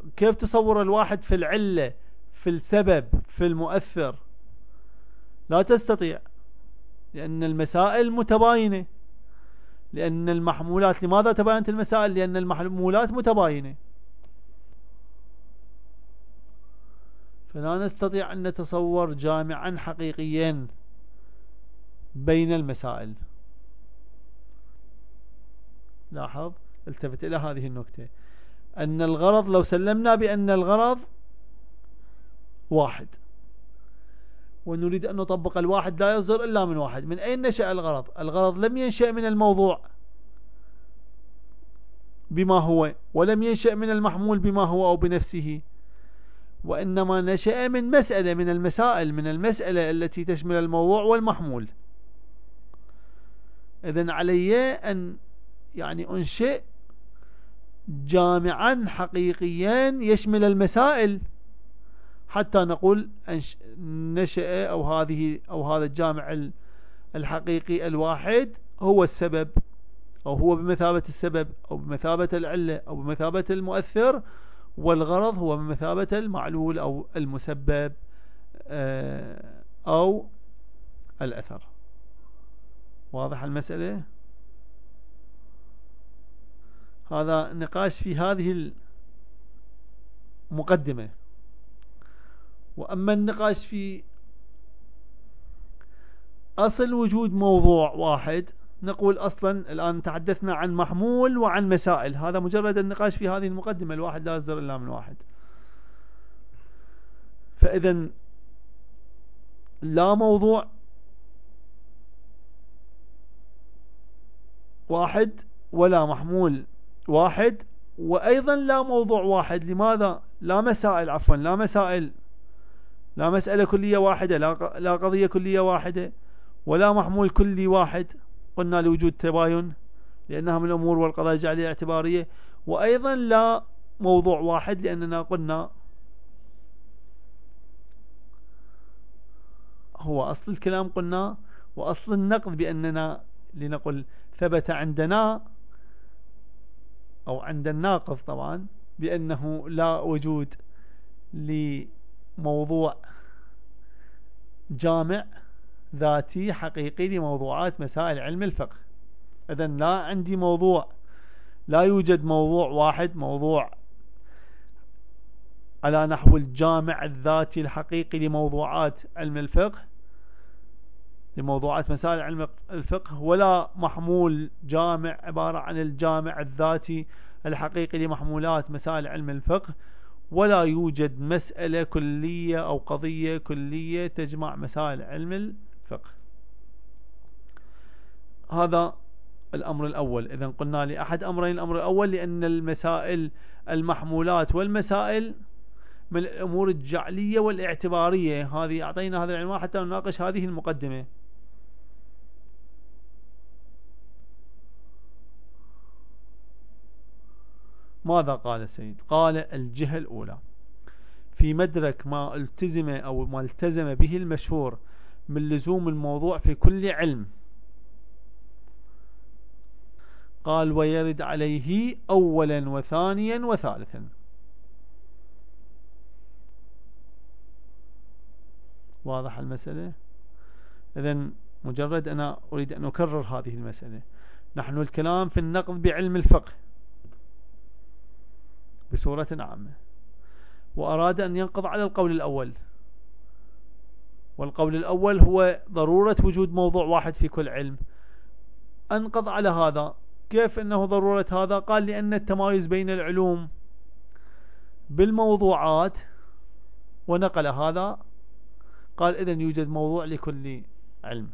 كيف تصور الواحد في العلة، في السبب، في المؤثر؟ لا تستطيع، لأن المسائل متباينة. لأن المحمولات، لماذا تباينت المسائل؟ لأن المحمولات متباينة، فلا نستطيع أن نتصور جامعا حقيقيا بين المسائل. لاحظ، التفت إلى هذه النكتة، أن الغرض، لو سلمنا بأن الغرض واحد ونريد أن نطبق الواحد لا يصدر إلا من واحد، من أين نشأ الغرض؟ الغرض لم ينشأ من الموضوع بما هو، ولم ينشأ من المحمول بما هو أو بنفسه، وإنما نشأ من مسألة من المسائل، من المسألة التي تشمل الموضوع والمحمول. إذن علي أن أنشئ جامعا حقيقيا يشمل المسائل حتى نقول نشأ أو هذا الجامع الحقيقي الواحد هو السبب، أو هو بمثابة السبب، أو بمثابة العلة، أو بمثابة المؤثر، والغرض هو بمثابة المعلول أو المسبب أو الأثر. واضح المسألة؟ هذا نقاش في هذه المقدمة. وأما النقاش في أصل وجود موضوع واحد، نقول أصلا الآن تحدثنا عن محمول وعن مسائل، هذا مجرد النقاش في هذه المقدمة، الواحد لا يصدر إلا من واحد. فإذا لا موضوع واحد ولا محمول واحد، وأيضا لا موضوع واحد. لماذا؟ لا مسائل، عفوا لا مسائل، لا مسألة كلية واحدة، لا قضية كلية واحدة، ولا محمول كلي واحد، قلنا لوجود تباين لأنها من الأمور والقضايا الجعلية اعتبارية. وأيضا لا موضوع واحد، لأننا قلنا هو أصل الكلام، قلنا وأصل النقد بأننا لنقل ثبت عندنا أو عند الناقض طبعا بأنه لا وجود لموضوع جامع ذاتي حقيقي لموضوعات مسائل علم الفقه. إذن لا عندي موضوع، لا يوجد موضوع واحد، موضوع على نحو الجامع الذاتي الحقيقي لموضوعات علم الفقه، لموضوعات مسائل علم الفقه، ولا محمول جامع عبارة عن الجامع الذاتي الحقيقي لمحمولات مسائل علم الفقه، ولا يوجد مسألة كلية أو قضية كلية تجمع مسائل علم الفقه. هذا الأمر الأول. إذن قلنا لأحد أمرين. الأمر الأول لأن المسائل المحمولات والمسائل من الأمور الجعلية والاعتبارية. هذه أعطينا هذا العنوان حتى نناقش هذه المقدمة. ماذا قال السيد؟ قال: الجهة الأولى في مدرك ما التزم أو ما التزم به المشهور من لزوم الموضوع في كل علم. قال: ويرد عليه أولا وثانيا وثالثا. واضح المسألة؟ إذن مجرد أنا أريد أن أكرر هذه المسألة. نحن الكلام في النقد بعلم الفقه بصورة عامة، وأراد أن ينقض على القول الأول، والقول الأول هو ضرورة وجود موضوع واحد في كل علم. أنقض على هذا. كيف أنه ضرورة هذا؟ قال: لأن التمايز بين العلوم بالموضوعات، ونقل هذا. قال: إذن يوجد موضوع لكل علم.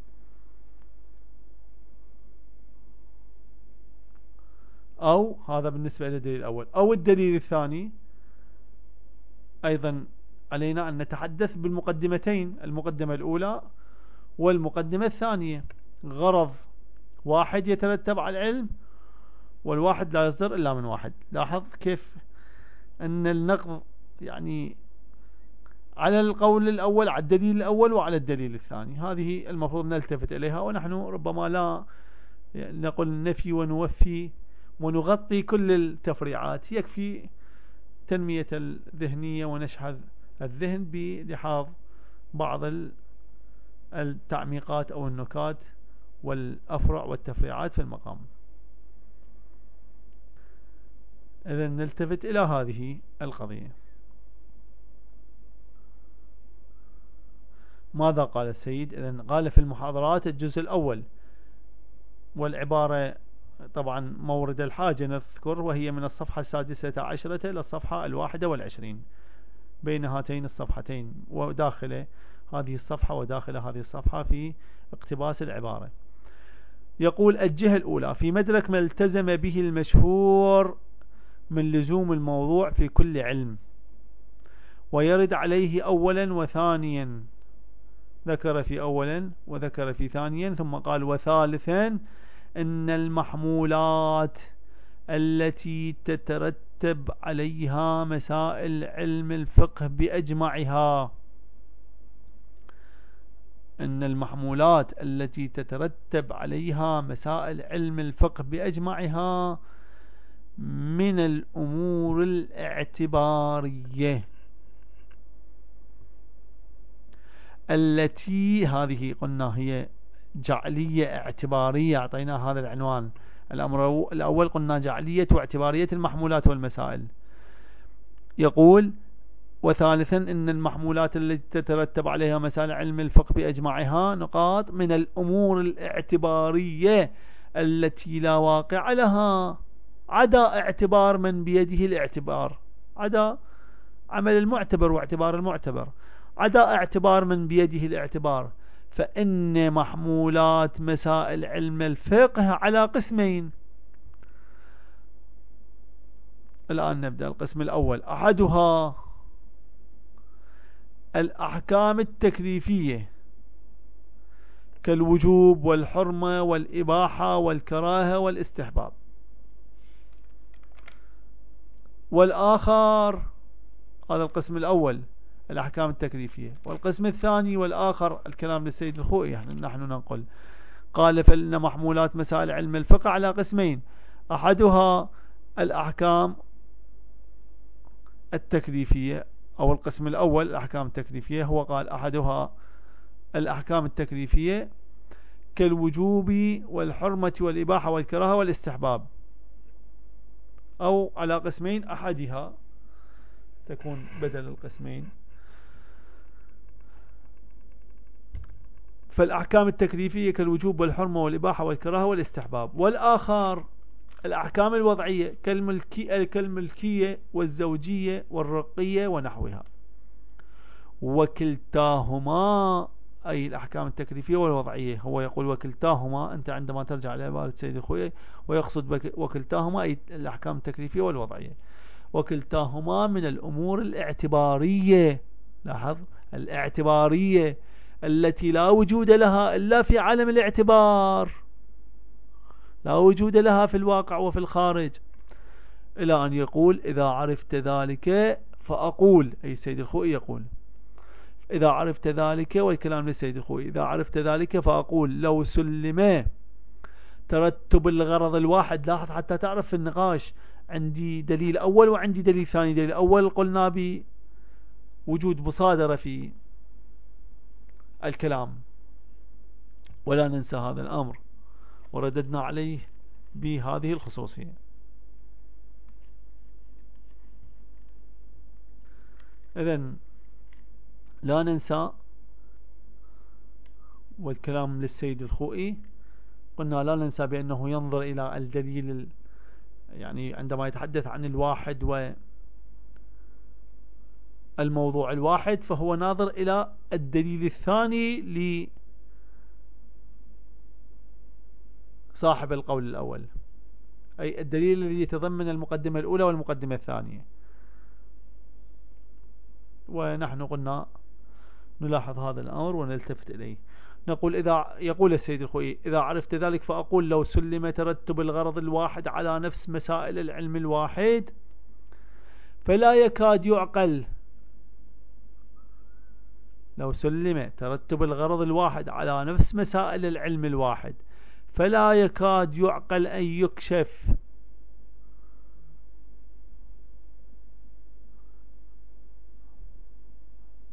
أو هذا بالنسبة للدليل الأول. أو الدليل الثاني أيضا علينا أن نتحدث بالمقدمتين، المقدمة الأولى والمقدمة الثانية. غرض واحد يترتب على العلم، والواحد لا يصدر إلا من واحد. لاحظ كيف أن النقض على القول الأول، على الدليل الأول وعلى الدليل الثاني. هذه المفروض نلتفت إليها، ونحن ربما لا نقول نفي ونوفي ونغطي كل التفريعات، يكفي تنمية الذهنية ونشح الذهن بلحاظ بعض التعميقات أو النكات والأفرع والتفريعات في المقام. إذن نلتفت إلى هذه القضية. ماذا قال السيد؟ إذن قال في المحاضرات الجزء الأول، والعبارة طبعا مورد الحاجة نذكر، وهي من الصفحة 16 إلى الصفحة 21 بين هاتين الصفحتين، وداخل هذه الصفحة وداخل هذه الصفحة في اقتباس العبارة. يقول: الجهة الأولى: في مدرك ما التزم به المشهور من لزوم الموضوع في كل علم، ويرد عليه أولا وثانيا. ذكر في أولا وذكر في ثانيا، ثم قال: وثالثا إن المحمولات التي تترتب عليها مسائل علم الفقه بأجمعها، إن المحمولات التي تترتب عليها مسائل علم الفقه بأجمعها من الأمور الاعتبارية التي هذه قلنا هي جعلية اعتبارية، أعطينا هذا العنوان. الأمر الأول قلنا جعلية واعتبارية المحمولات والمسائل. يقول: وثالثا إن المحمولات التي تترتب عليها مسائل علم الفقه بأجمعها نقاط من الأمور الاعتبارية التي لا واقع لها عدا اعتبار من بيده الاعتبار، عدا عمل المعتبر واعتبار المعتبر، عدا اعتبار من بيده الاعتبار. فإن محمولات مسائل علم الفقه على قسمين. الآن نبدأ القسم الأول. أحدها الأحكام التكليفية كالوجوب والحرمة والإباحة والكراهة والاستحباب. والآخر، هذا القسم الأول الأحكام التكليفية. والقسم الثاني والآخر الكلام للسيد الخوئي، نحن نقول. قال: فإن محمولات مسائل علم الفقه على قسمين: أحدها الأحكام التكليفية، أو القسم الأول الأحكام التكليفية، هو قال أحدها الأحكام التكليفية كالوجوب والحرمة والإباحة والكراهة والاستحباب، أو على قسمين أحدها تكون بدل القسمين. فالأحكام التكليفية كالوجوب والحرمة والإباحة والكراهة والاستحباب. والآخر الأحكام الوضعية كالملكية والزوجية والرقية ونحوها. وكلتاهما، أي الأحكام التكليفية والوضعية، هو يقول وكلتاهما، أنت عندما ترجع لعبارة السيد الخوئي ويقصد وكلتاهما أي الأحكام التكليفية والوضعية. وكلتاهما من الأمور الاعتبارية، لاحظ، الاعتبارية التي لا وجود لها إلا في عالم الاعتبار، لا وجود لها في الواقع وفي الخارج. إلى أن يقول: إذا عرفت ذلك فأقول، أي السيد الخوئي يقول: إذا عرفت ذلك، والكلام للسيد الخوئي، إذا عرفت ذلك فأقول لو سلم ترتب الغرض الواحد. لاحظ حتى تعرف في النقاش، عندي دليل أول وعندي دليل ثاني. دليل أول قلنا بوجود مصادرة في الكلام، ولا ننسى هذا الأمر، ورددنا عليه بهذه الخصوصية. إذن لا ننسى، والكلام للسيد الخوئي قلنا لا ننسى بأنه ينظر إلى الدليل، يعني عندما يتحدث عن الواحد والموضوع الواحد فهو ناظر إلى الدليل الثاني لصاحب القول الأول، أي الدليل الذي يتضمن المقدمة الأولى والمقدمة الثانية. ونحن قلنا نلاحظ هذا الأمر ونلتفت إليه. نقول يقول السيد الخوئي: إذا عرفت ذلك فأقول لو سلم ترتب الغرض الواحد على نفس مسائل العلم الواحد فلا يكاد يعقل. لو سلم ترتب الغرض الواحد على نفس مسائل العلم الواحد فلا يكاد يعقل أن يكشف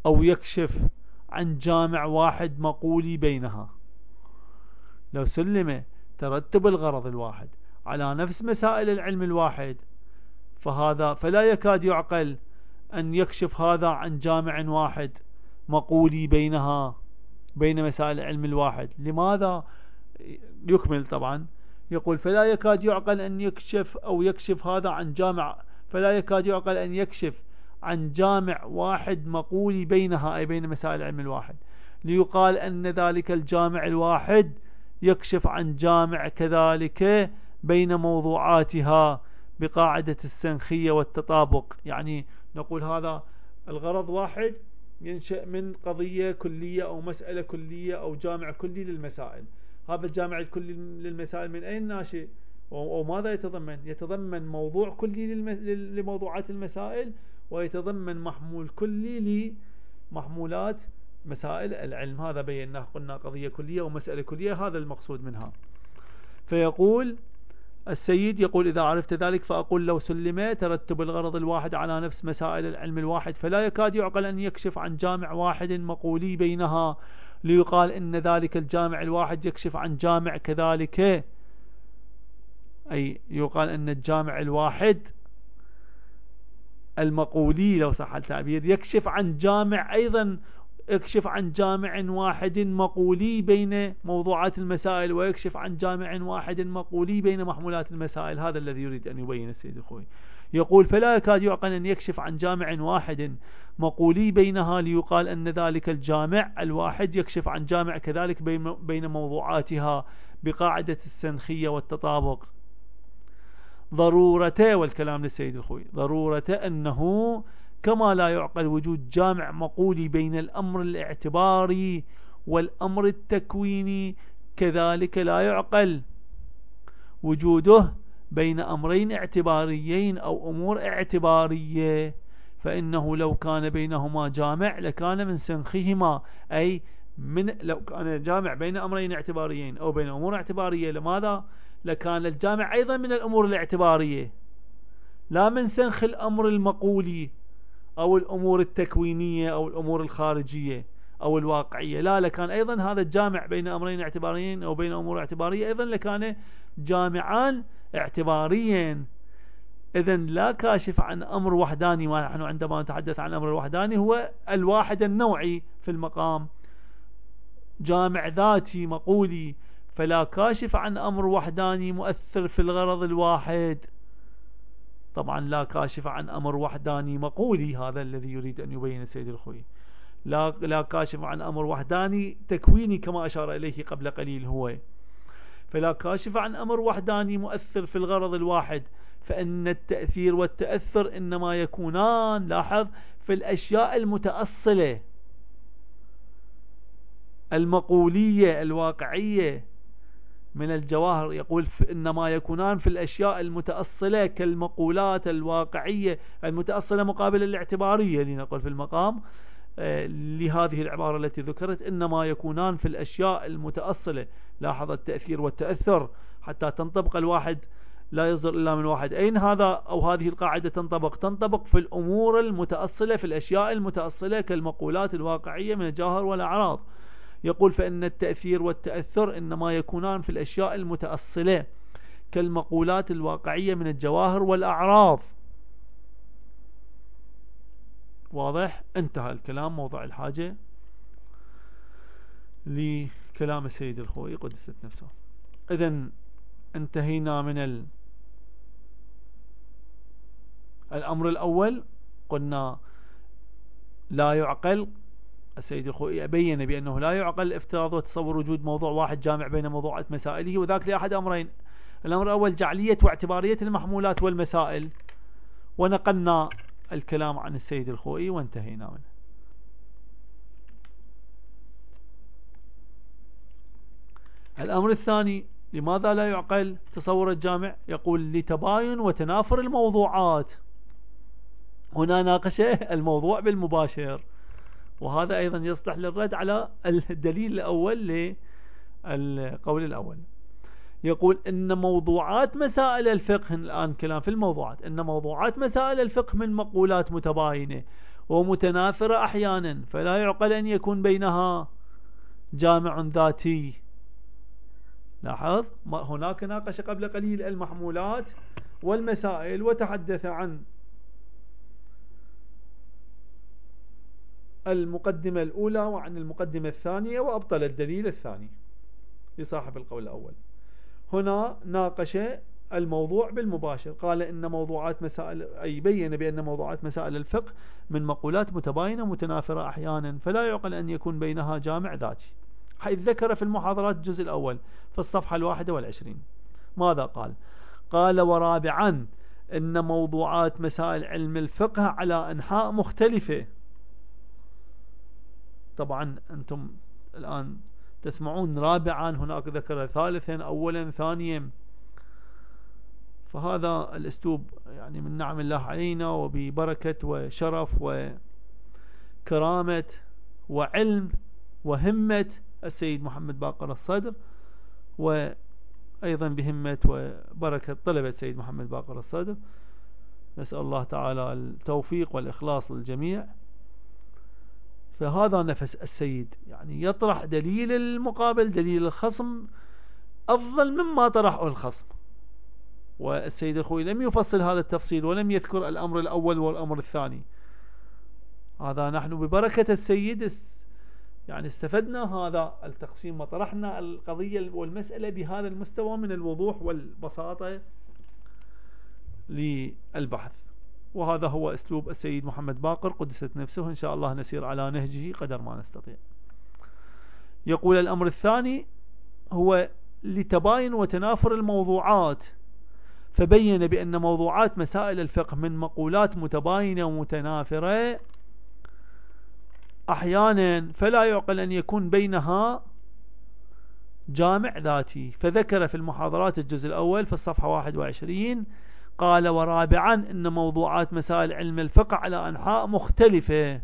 أو يكشف عن جامع واحد مقولي بينها. لو سلم ترتب الغرض الواحد على نفس مسائل العلم الواحد فلا يكاد يعقل أن يكشف هذا عن جامع واحد مقولي بين مسائل العلم الواحد. لماذا؟ يكمل طبعا، يقول فلا يكاد يعقل أن يكشف هذا عن جامع، فلا يكاد يعقل أن يكشف عن جامع واحد مقولي بينها، أي بين مسائل العلم الواحد، ليقال أن ذلك الجامع الواحد يكشف عن جامع كذلك بين موضوعاتها بقاعدة السنخية والتطابق. يعني نقول هذا الغرض واحد ينشأ من قضية كلية أو مسألة كلية أو جامع كلي للمسائل. هذا الجامع الكلي للمسائل من أين ناشئ أو ماذا يتضمن؟ يتضمن موضوع كلي لموضوعات المسائل، ويتضمن محمول كلي لمحمولات مسائل العلم. هذا بيناه، قلنا قضية كلية ومسألة كلية، هذا المقصود منها. فيقول السيد يقول إذا عرفت ذلك فأقول لو سلم ترتب الغرض الواحد على نفس مسائل العلم الواحد فلا يكاد يعقل أن يكشف عن جامع واحد مقولي بينها، ليقال إن ذلك الجامع الواحد يكشف عن جامع كذلك، أي يقال أن الجامع الواحد المقولي لو صح التعبير يكشف عن جامع، أيضا يكشف عن جامع واحد مقولي بين موضوعات المسائل، ويكشف عن جامع واحد مقولي بين محمولات المسائل. هذا الذي يريد أن يبين السيد الخوئي. يقول فلا يكاد يعقل أن يكشف عن جامع واحد مقولي بينها، ليقال أن ذلك الجامع الواحد يكشف عن جامع كذلك بين موضوعاتها بقاعدة السنخية والتطابق. ضرورة، والكلام للسيد الخوئي، ضرورة أنه كما لا يعقل وجود جامع مقولي بين الأمر الاعتباري والأمر التكويني، كذلك لا يعقل وجوده بين أمرين اعتباريين أو أمور اعتبارية، فإنه لو كان بينهما جامع لكان من سنخهما، أي لو كان جامع بين أمرين اعتباريين أو بين أمور اعتبارية، لماذا؟ لكان الجامع أيضا من الأمور الاعتبارية، لا من سنخ الأمر المقولي أو الأمور التكوينية أو الأمور الخارجية أو الواقعية، لا، لكان أيضا هذا الجامع بين أمرين اعتباريين أو بين أمور اعتبارية أيضا لكان جامعان اعتباريين. إذن لا كاشف عن أمر وحداني، ونحن عندما نتحدث عن أمر الوحداني هو الواحد النوعي في المقام، جامع ذاتي مقولي، فلا كاشف عن أمر وحداني مؤثر في الغرض الواحد. طبعا لا كاشف عن أمر وحداني مقولي، هذا الذي يريد أن يبين السيد الخوئي. لا كاشف عن أمر وحداني تكويني كما أشار إليه قبل قليل هو. فلا كاشف عن أمر وحداني مؤثر في الغرض الواحد، فإن التأثير والتأثر إنما يكونان، لاحظ، في الأشياء المتأصلة المقولية الواقعية من الجواهر. يقول إنما يكونان في الأشياء المتأصلة كالمقولات الواقعية المتأصلة مقابل الاعتبارية، لنقول في المقام لهذه العبارة التي ذكرت إنما يكونان في الأشياء المتأصلة. لاحظ التأثير والتأثر حتى تنطبق الواحد لا يصدر إلا من واحد. أين هذا أو هذه القاعدة تنطبق في الأمور المتأصلة، في الأشياء المتأصلة كالمقولات الواقعية من الجواهر والأعراض. يقول فإن التأثير والتأثر إنما يكونان في الأشياء المتأصلة كالمقولات الواقعية من الجواهر والأعراض. واضح؟ انتهى الكلام، موضع الحاجة لكلام السيد الخوئي قدست نفسه. إذن انتهينا من الأمر الأول، قلنا لا يعقل. السيد الخوئي بين بأنه لا يعقل افتراض وتصور وجود موضوع واحد جامع بين موضوعات مسائله، وذاك لأحد أمرين. الأمر الأول جعلية واعتبارية المحمولات والمسائل، ونقلنا الكلام عن السيد الخوئي وانتهينا منه. الأمر الثاني، لماذا لا يعقل تصور الجامع؟ يقول لتباين وتنافر الموضوعات. هنا ناقشه الموضوع بالمباشر، وهذا أيضا يصلح للرد على الدليل الأول للقول الأول. يقول إن موضوعات مسائل الفقه، الآن كلام في الموضوعات، إن موضوعات مسائل الفقه من مقولات متباينة، ومتنافرة أحيانا، فلا يعقل أن يكون بينها جامع ذاتي. لاحظ هناك ناقش قبل قليل المحمولات والمسائل، وتحدث عن المقدمة الأولى وعن المقدمة الثانية، وأبطل الدليل الثاني لصاحب القول الأول. هنا ناقش الموضوع بالمباشر، قال إن موضوعات مسائل، أي بين بأن موضوعات مسائل الفقه من مقولات متباينة متنافرة أحيانا، فلا يعقل أن يكون بينها جامع ذاتي، حيث ذكر في المحاضرات الجزء الأول في الصفحة 21. ماذا قال؟ قال: ورابعا إن موضوعات مسائل علم الفقه على أنحاء مختلفة. طبعا أنتم الآن تسمعون رابعا، هناك ذكر ثالثا، أولا، ثانيا، فهذا الأسلوب يعني من نعم الله علينا وببركة وشرف وكرامة وعلم وهمة السيد محمد باقر الصدر، وأيضا بهمة وبركة طلبة السيد محمد باقر الصدر. نسأل الله تعالى التوفيق والإخلاص للجميع. فهذا نفس السيد، يعني يطرح دليل المقابل، دليل الخصم أفضل مما طرحه الخصم. والسيد الخوي لم يفصل هذا التفصيل، ولم يذكر الأمر الأول والأمر الثاني. هذا نحن ببركة السيد يعني استفدنا هذا التقسيم، وطرحنا القضية والمسألة بهذا المستوى من الوضوح والبساطة للبحث. وهذا هو أسلوب السيد محمد باقر قدست نفسه، إن شاء الله نسير على نهجه قدر ما نستطيع. يقول: الأمر الثاني هو لتباين وتنافر الموضوعات، فبين بأن موضوعات مسائل الفقه من مقولات متباينة ومتنافرة أحيانا، فلا يعقل أن يكون بينها جامع ذاتي. فذكر في المحاضرات الجزء الأول في الصفحة 21 قال: ورابعا إن موضوعات مسائل علم الفقه على أنحاء مختلفة،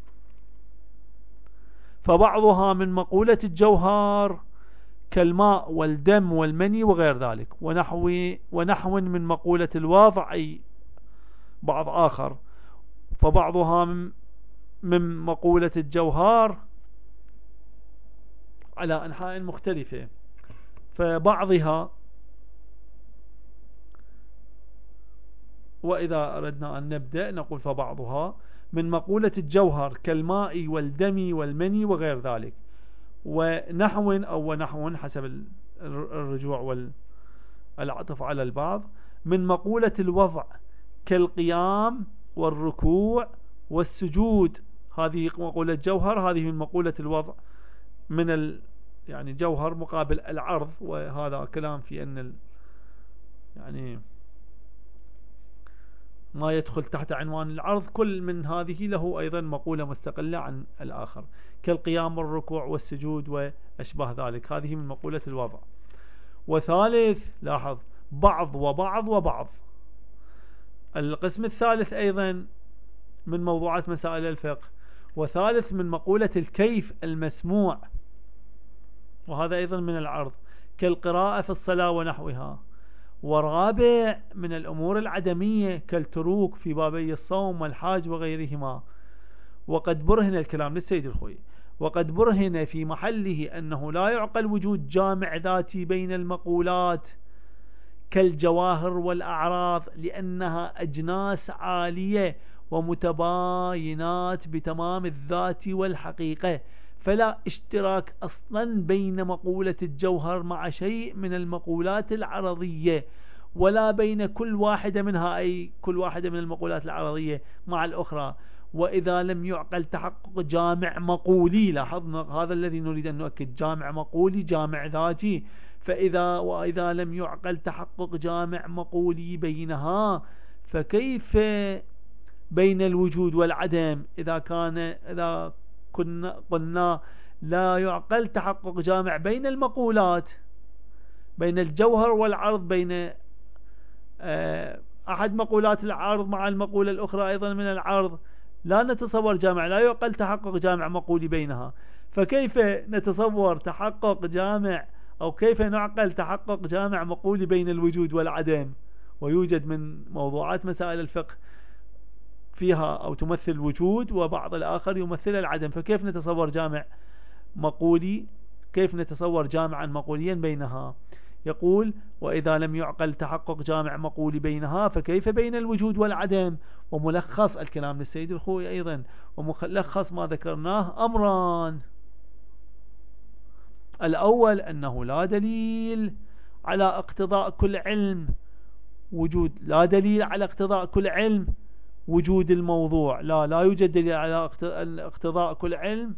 فبعضها من مقولة الجوهر كالماء والدم والمني وغير ذلك، ونحو من مقولة الوضع، أي بعض آخر، فبعضها من مقولة الجوهر على أنحاء مختلفة، فبعضها، وإذا أردنا أن نبدأ نقول فبعضها من مقولة الجوهر كالماء والدم والمني وغير ذلك، ونحو أو ونحو حسب الرجوع والعطف على البعض من مقولة الوضع كالقيام والركوع والسجود. هذه مقولة جوهر، هذه من مقولة الوضع، من يعني جوهر مقابل العرض، وهذا كلام في أن يعني ما يدخل تحت عنوان العرض، كل من هذه له أيضا مقولة مستقلة عن الآخر، كالقيام والركوع والسجود وأشبه ذلك، هذه من مقولة الوضع. وثالث، لاحظ، بعض وبعض وبعض. القسم الثالث أيضا من موضوعات مسائل الفقه، وثالث من مقولة الكيف المسموع، وهذا أيضا من العرض، كالقراءة في الصلاة ونحوها. ورابع من الأمور العدمية كالتروك في بابي الصوم والحاج وغيرهما. وقد برهن الكلام للسيد الخوي، وقد برهن في محله أنه لا يعقل وجود جامع ذاتي بين المقولات كالجواهر والأعراض، لأنها أجناس عالية ومتباينات بتمام الذات والحقيقة، فلا اشتراك أصلا بين مقولة الجوهر مع شيء من المقولات العرضية، ولا بين كل واحدة منها، أي كل واحدة من المقولات العرضية مع الأخرى. وإذا لم يعقل تحقق جامع مقولي، لاحظنا هذا الذي نريد أن نؤكد، جامع مقولي جامع ذاتي، وإذا لم يعقل تحقق جامع مقولي بينها، فكيف بين الوجود والعدم؟ إذا قلنا لا يعقل تحقق جامع بين المقولات، بين الجوهر والعرض، بين أحد مقولات العرض مع المقولة الأخرى أيضا من العرض، لا نتصور جامع، لا يعقل تحقق جامع مقولي بينها، فكيف نتصور تحقق جامع، أو كيف نعقل تحقق جامع مقولي بين الوجود والعدم؟ ويوجد من موضوعات مسائل الفقه فيها أو تمثل الوجود، وبعض الآخر يمثل العدم. فكيف نتصور جامع مقولي؟ كيف نتصور جامعا مقوليا بينها؟ يقول: وإذا لم يعقل تحقق جامع مقولي بينها فكيف بين الوجود والعدم؟ وملخص الكلام للسيد الخوئي أيضا، وملخص ما ذكرناه أمران: الأول أنه لا دليل على اقتضاء كل علم وجود، لا دليل على اقتضاء كل علم وجود الموضوع، لا يوجد دليل على اقتضاء كل علم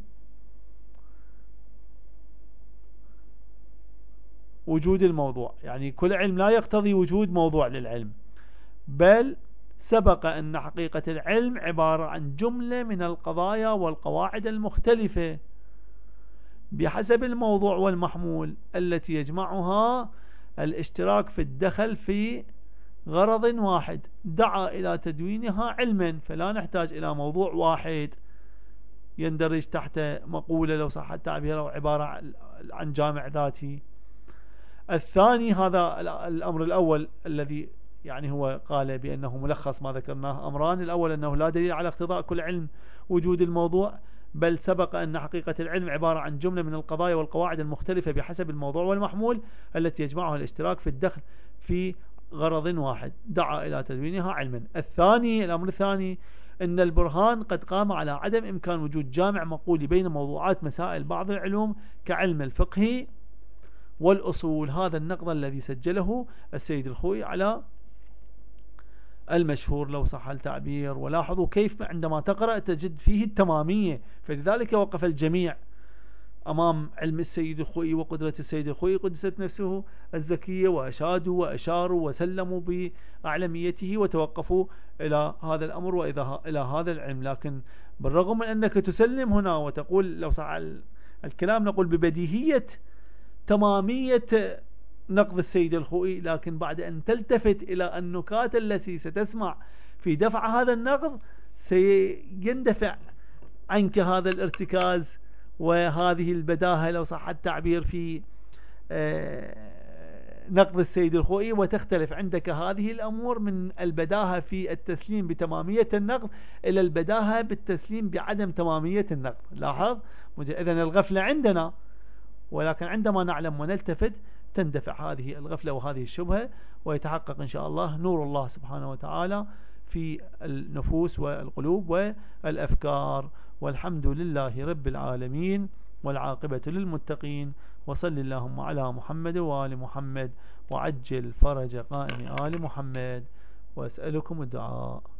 وجود الموضوع، يعني كل علم لا يقتضي وجود موضوع للعلم، بل سبق أن حقيقة العلم عبارة عن جملة من القضايا والقواعد المختلفة بحسب الموضوع والمحمول التي يجمعها الاشتراك في الدخل في غرض واحد دعا إلى تدوينها علما، فلا نحتاج إلى موضوع واحد يندرج تحت مقولة لو صح التعبير أو عبارة عن جامع ذاتي. الثاني، هذا الأمر الأول الذي يعني هو قال بأنه ملخص ما ذكرناه أمران: الأول أنه لا دليل على اقتضاء كل علم وجود الموضوع، بل سبق أن حقيقة العلم عبارة عن جملة من القضايا والقواعد المختلفة بحسب الموضوع والمحمول التي يجمعها الاشتراك في الدخل في غرض واحد دعا إلى تدوينها علما. الثاني، الأمر الثاني، أن البرهان قد قام على عدم إمكان وجود جامع مقولي بين موضوعات مسائل بعض العلوم كعلم الفقه والأصول. هذا النقد الذي سجله السيد الخوئي على المشهور لو صح التعبير. ولاحظوا كيف عندما تقرأ تجد فيه التمامية، فلذلك وقف الجميع أمام علم السيد الخوئي وقدرة السيد الخوئي قدست نفسه الزكية، وأشادوا وأشاروا وسلموا بأعلميته وتوقفوا إلى هذا الأمر وإلى هذا العلم. لكن بالرغم من أنك تسلم هنا وتقول لو صح الكلام نقول ببديهية تمامية نقد السيد الخوئي، لكن بعد أن تلتفت إلى النكات التي ستسمع في دفع هذا النقد سيندفع عنك هذا الارتكاز وهذه البداهة لو صح التعبير في نقد السيد الخوئي، وتختلف عندك هذه الأمور من البداهة في التسليم بتمامية النقد إلى البداهة بالتسليم بعدم تمامية النقد. لاحظ إذن الغفلة عندنا، ولكن عندما نعلم ونلتفت تندفع هذه الغفلة وهذه الشبهة، ويتحقق إن شاء الله نور الله سبحانه وتعالى في النفوس والقلوب والأفكار. والحمد لله رب العالمين، والعاقبة للمتقين، وصل اللهم على محمد وآل محمد، وعجل فرج قائم آل محمد، وأسألكم الدعاء.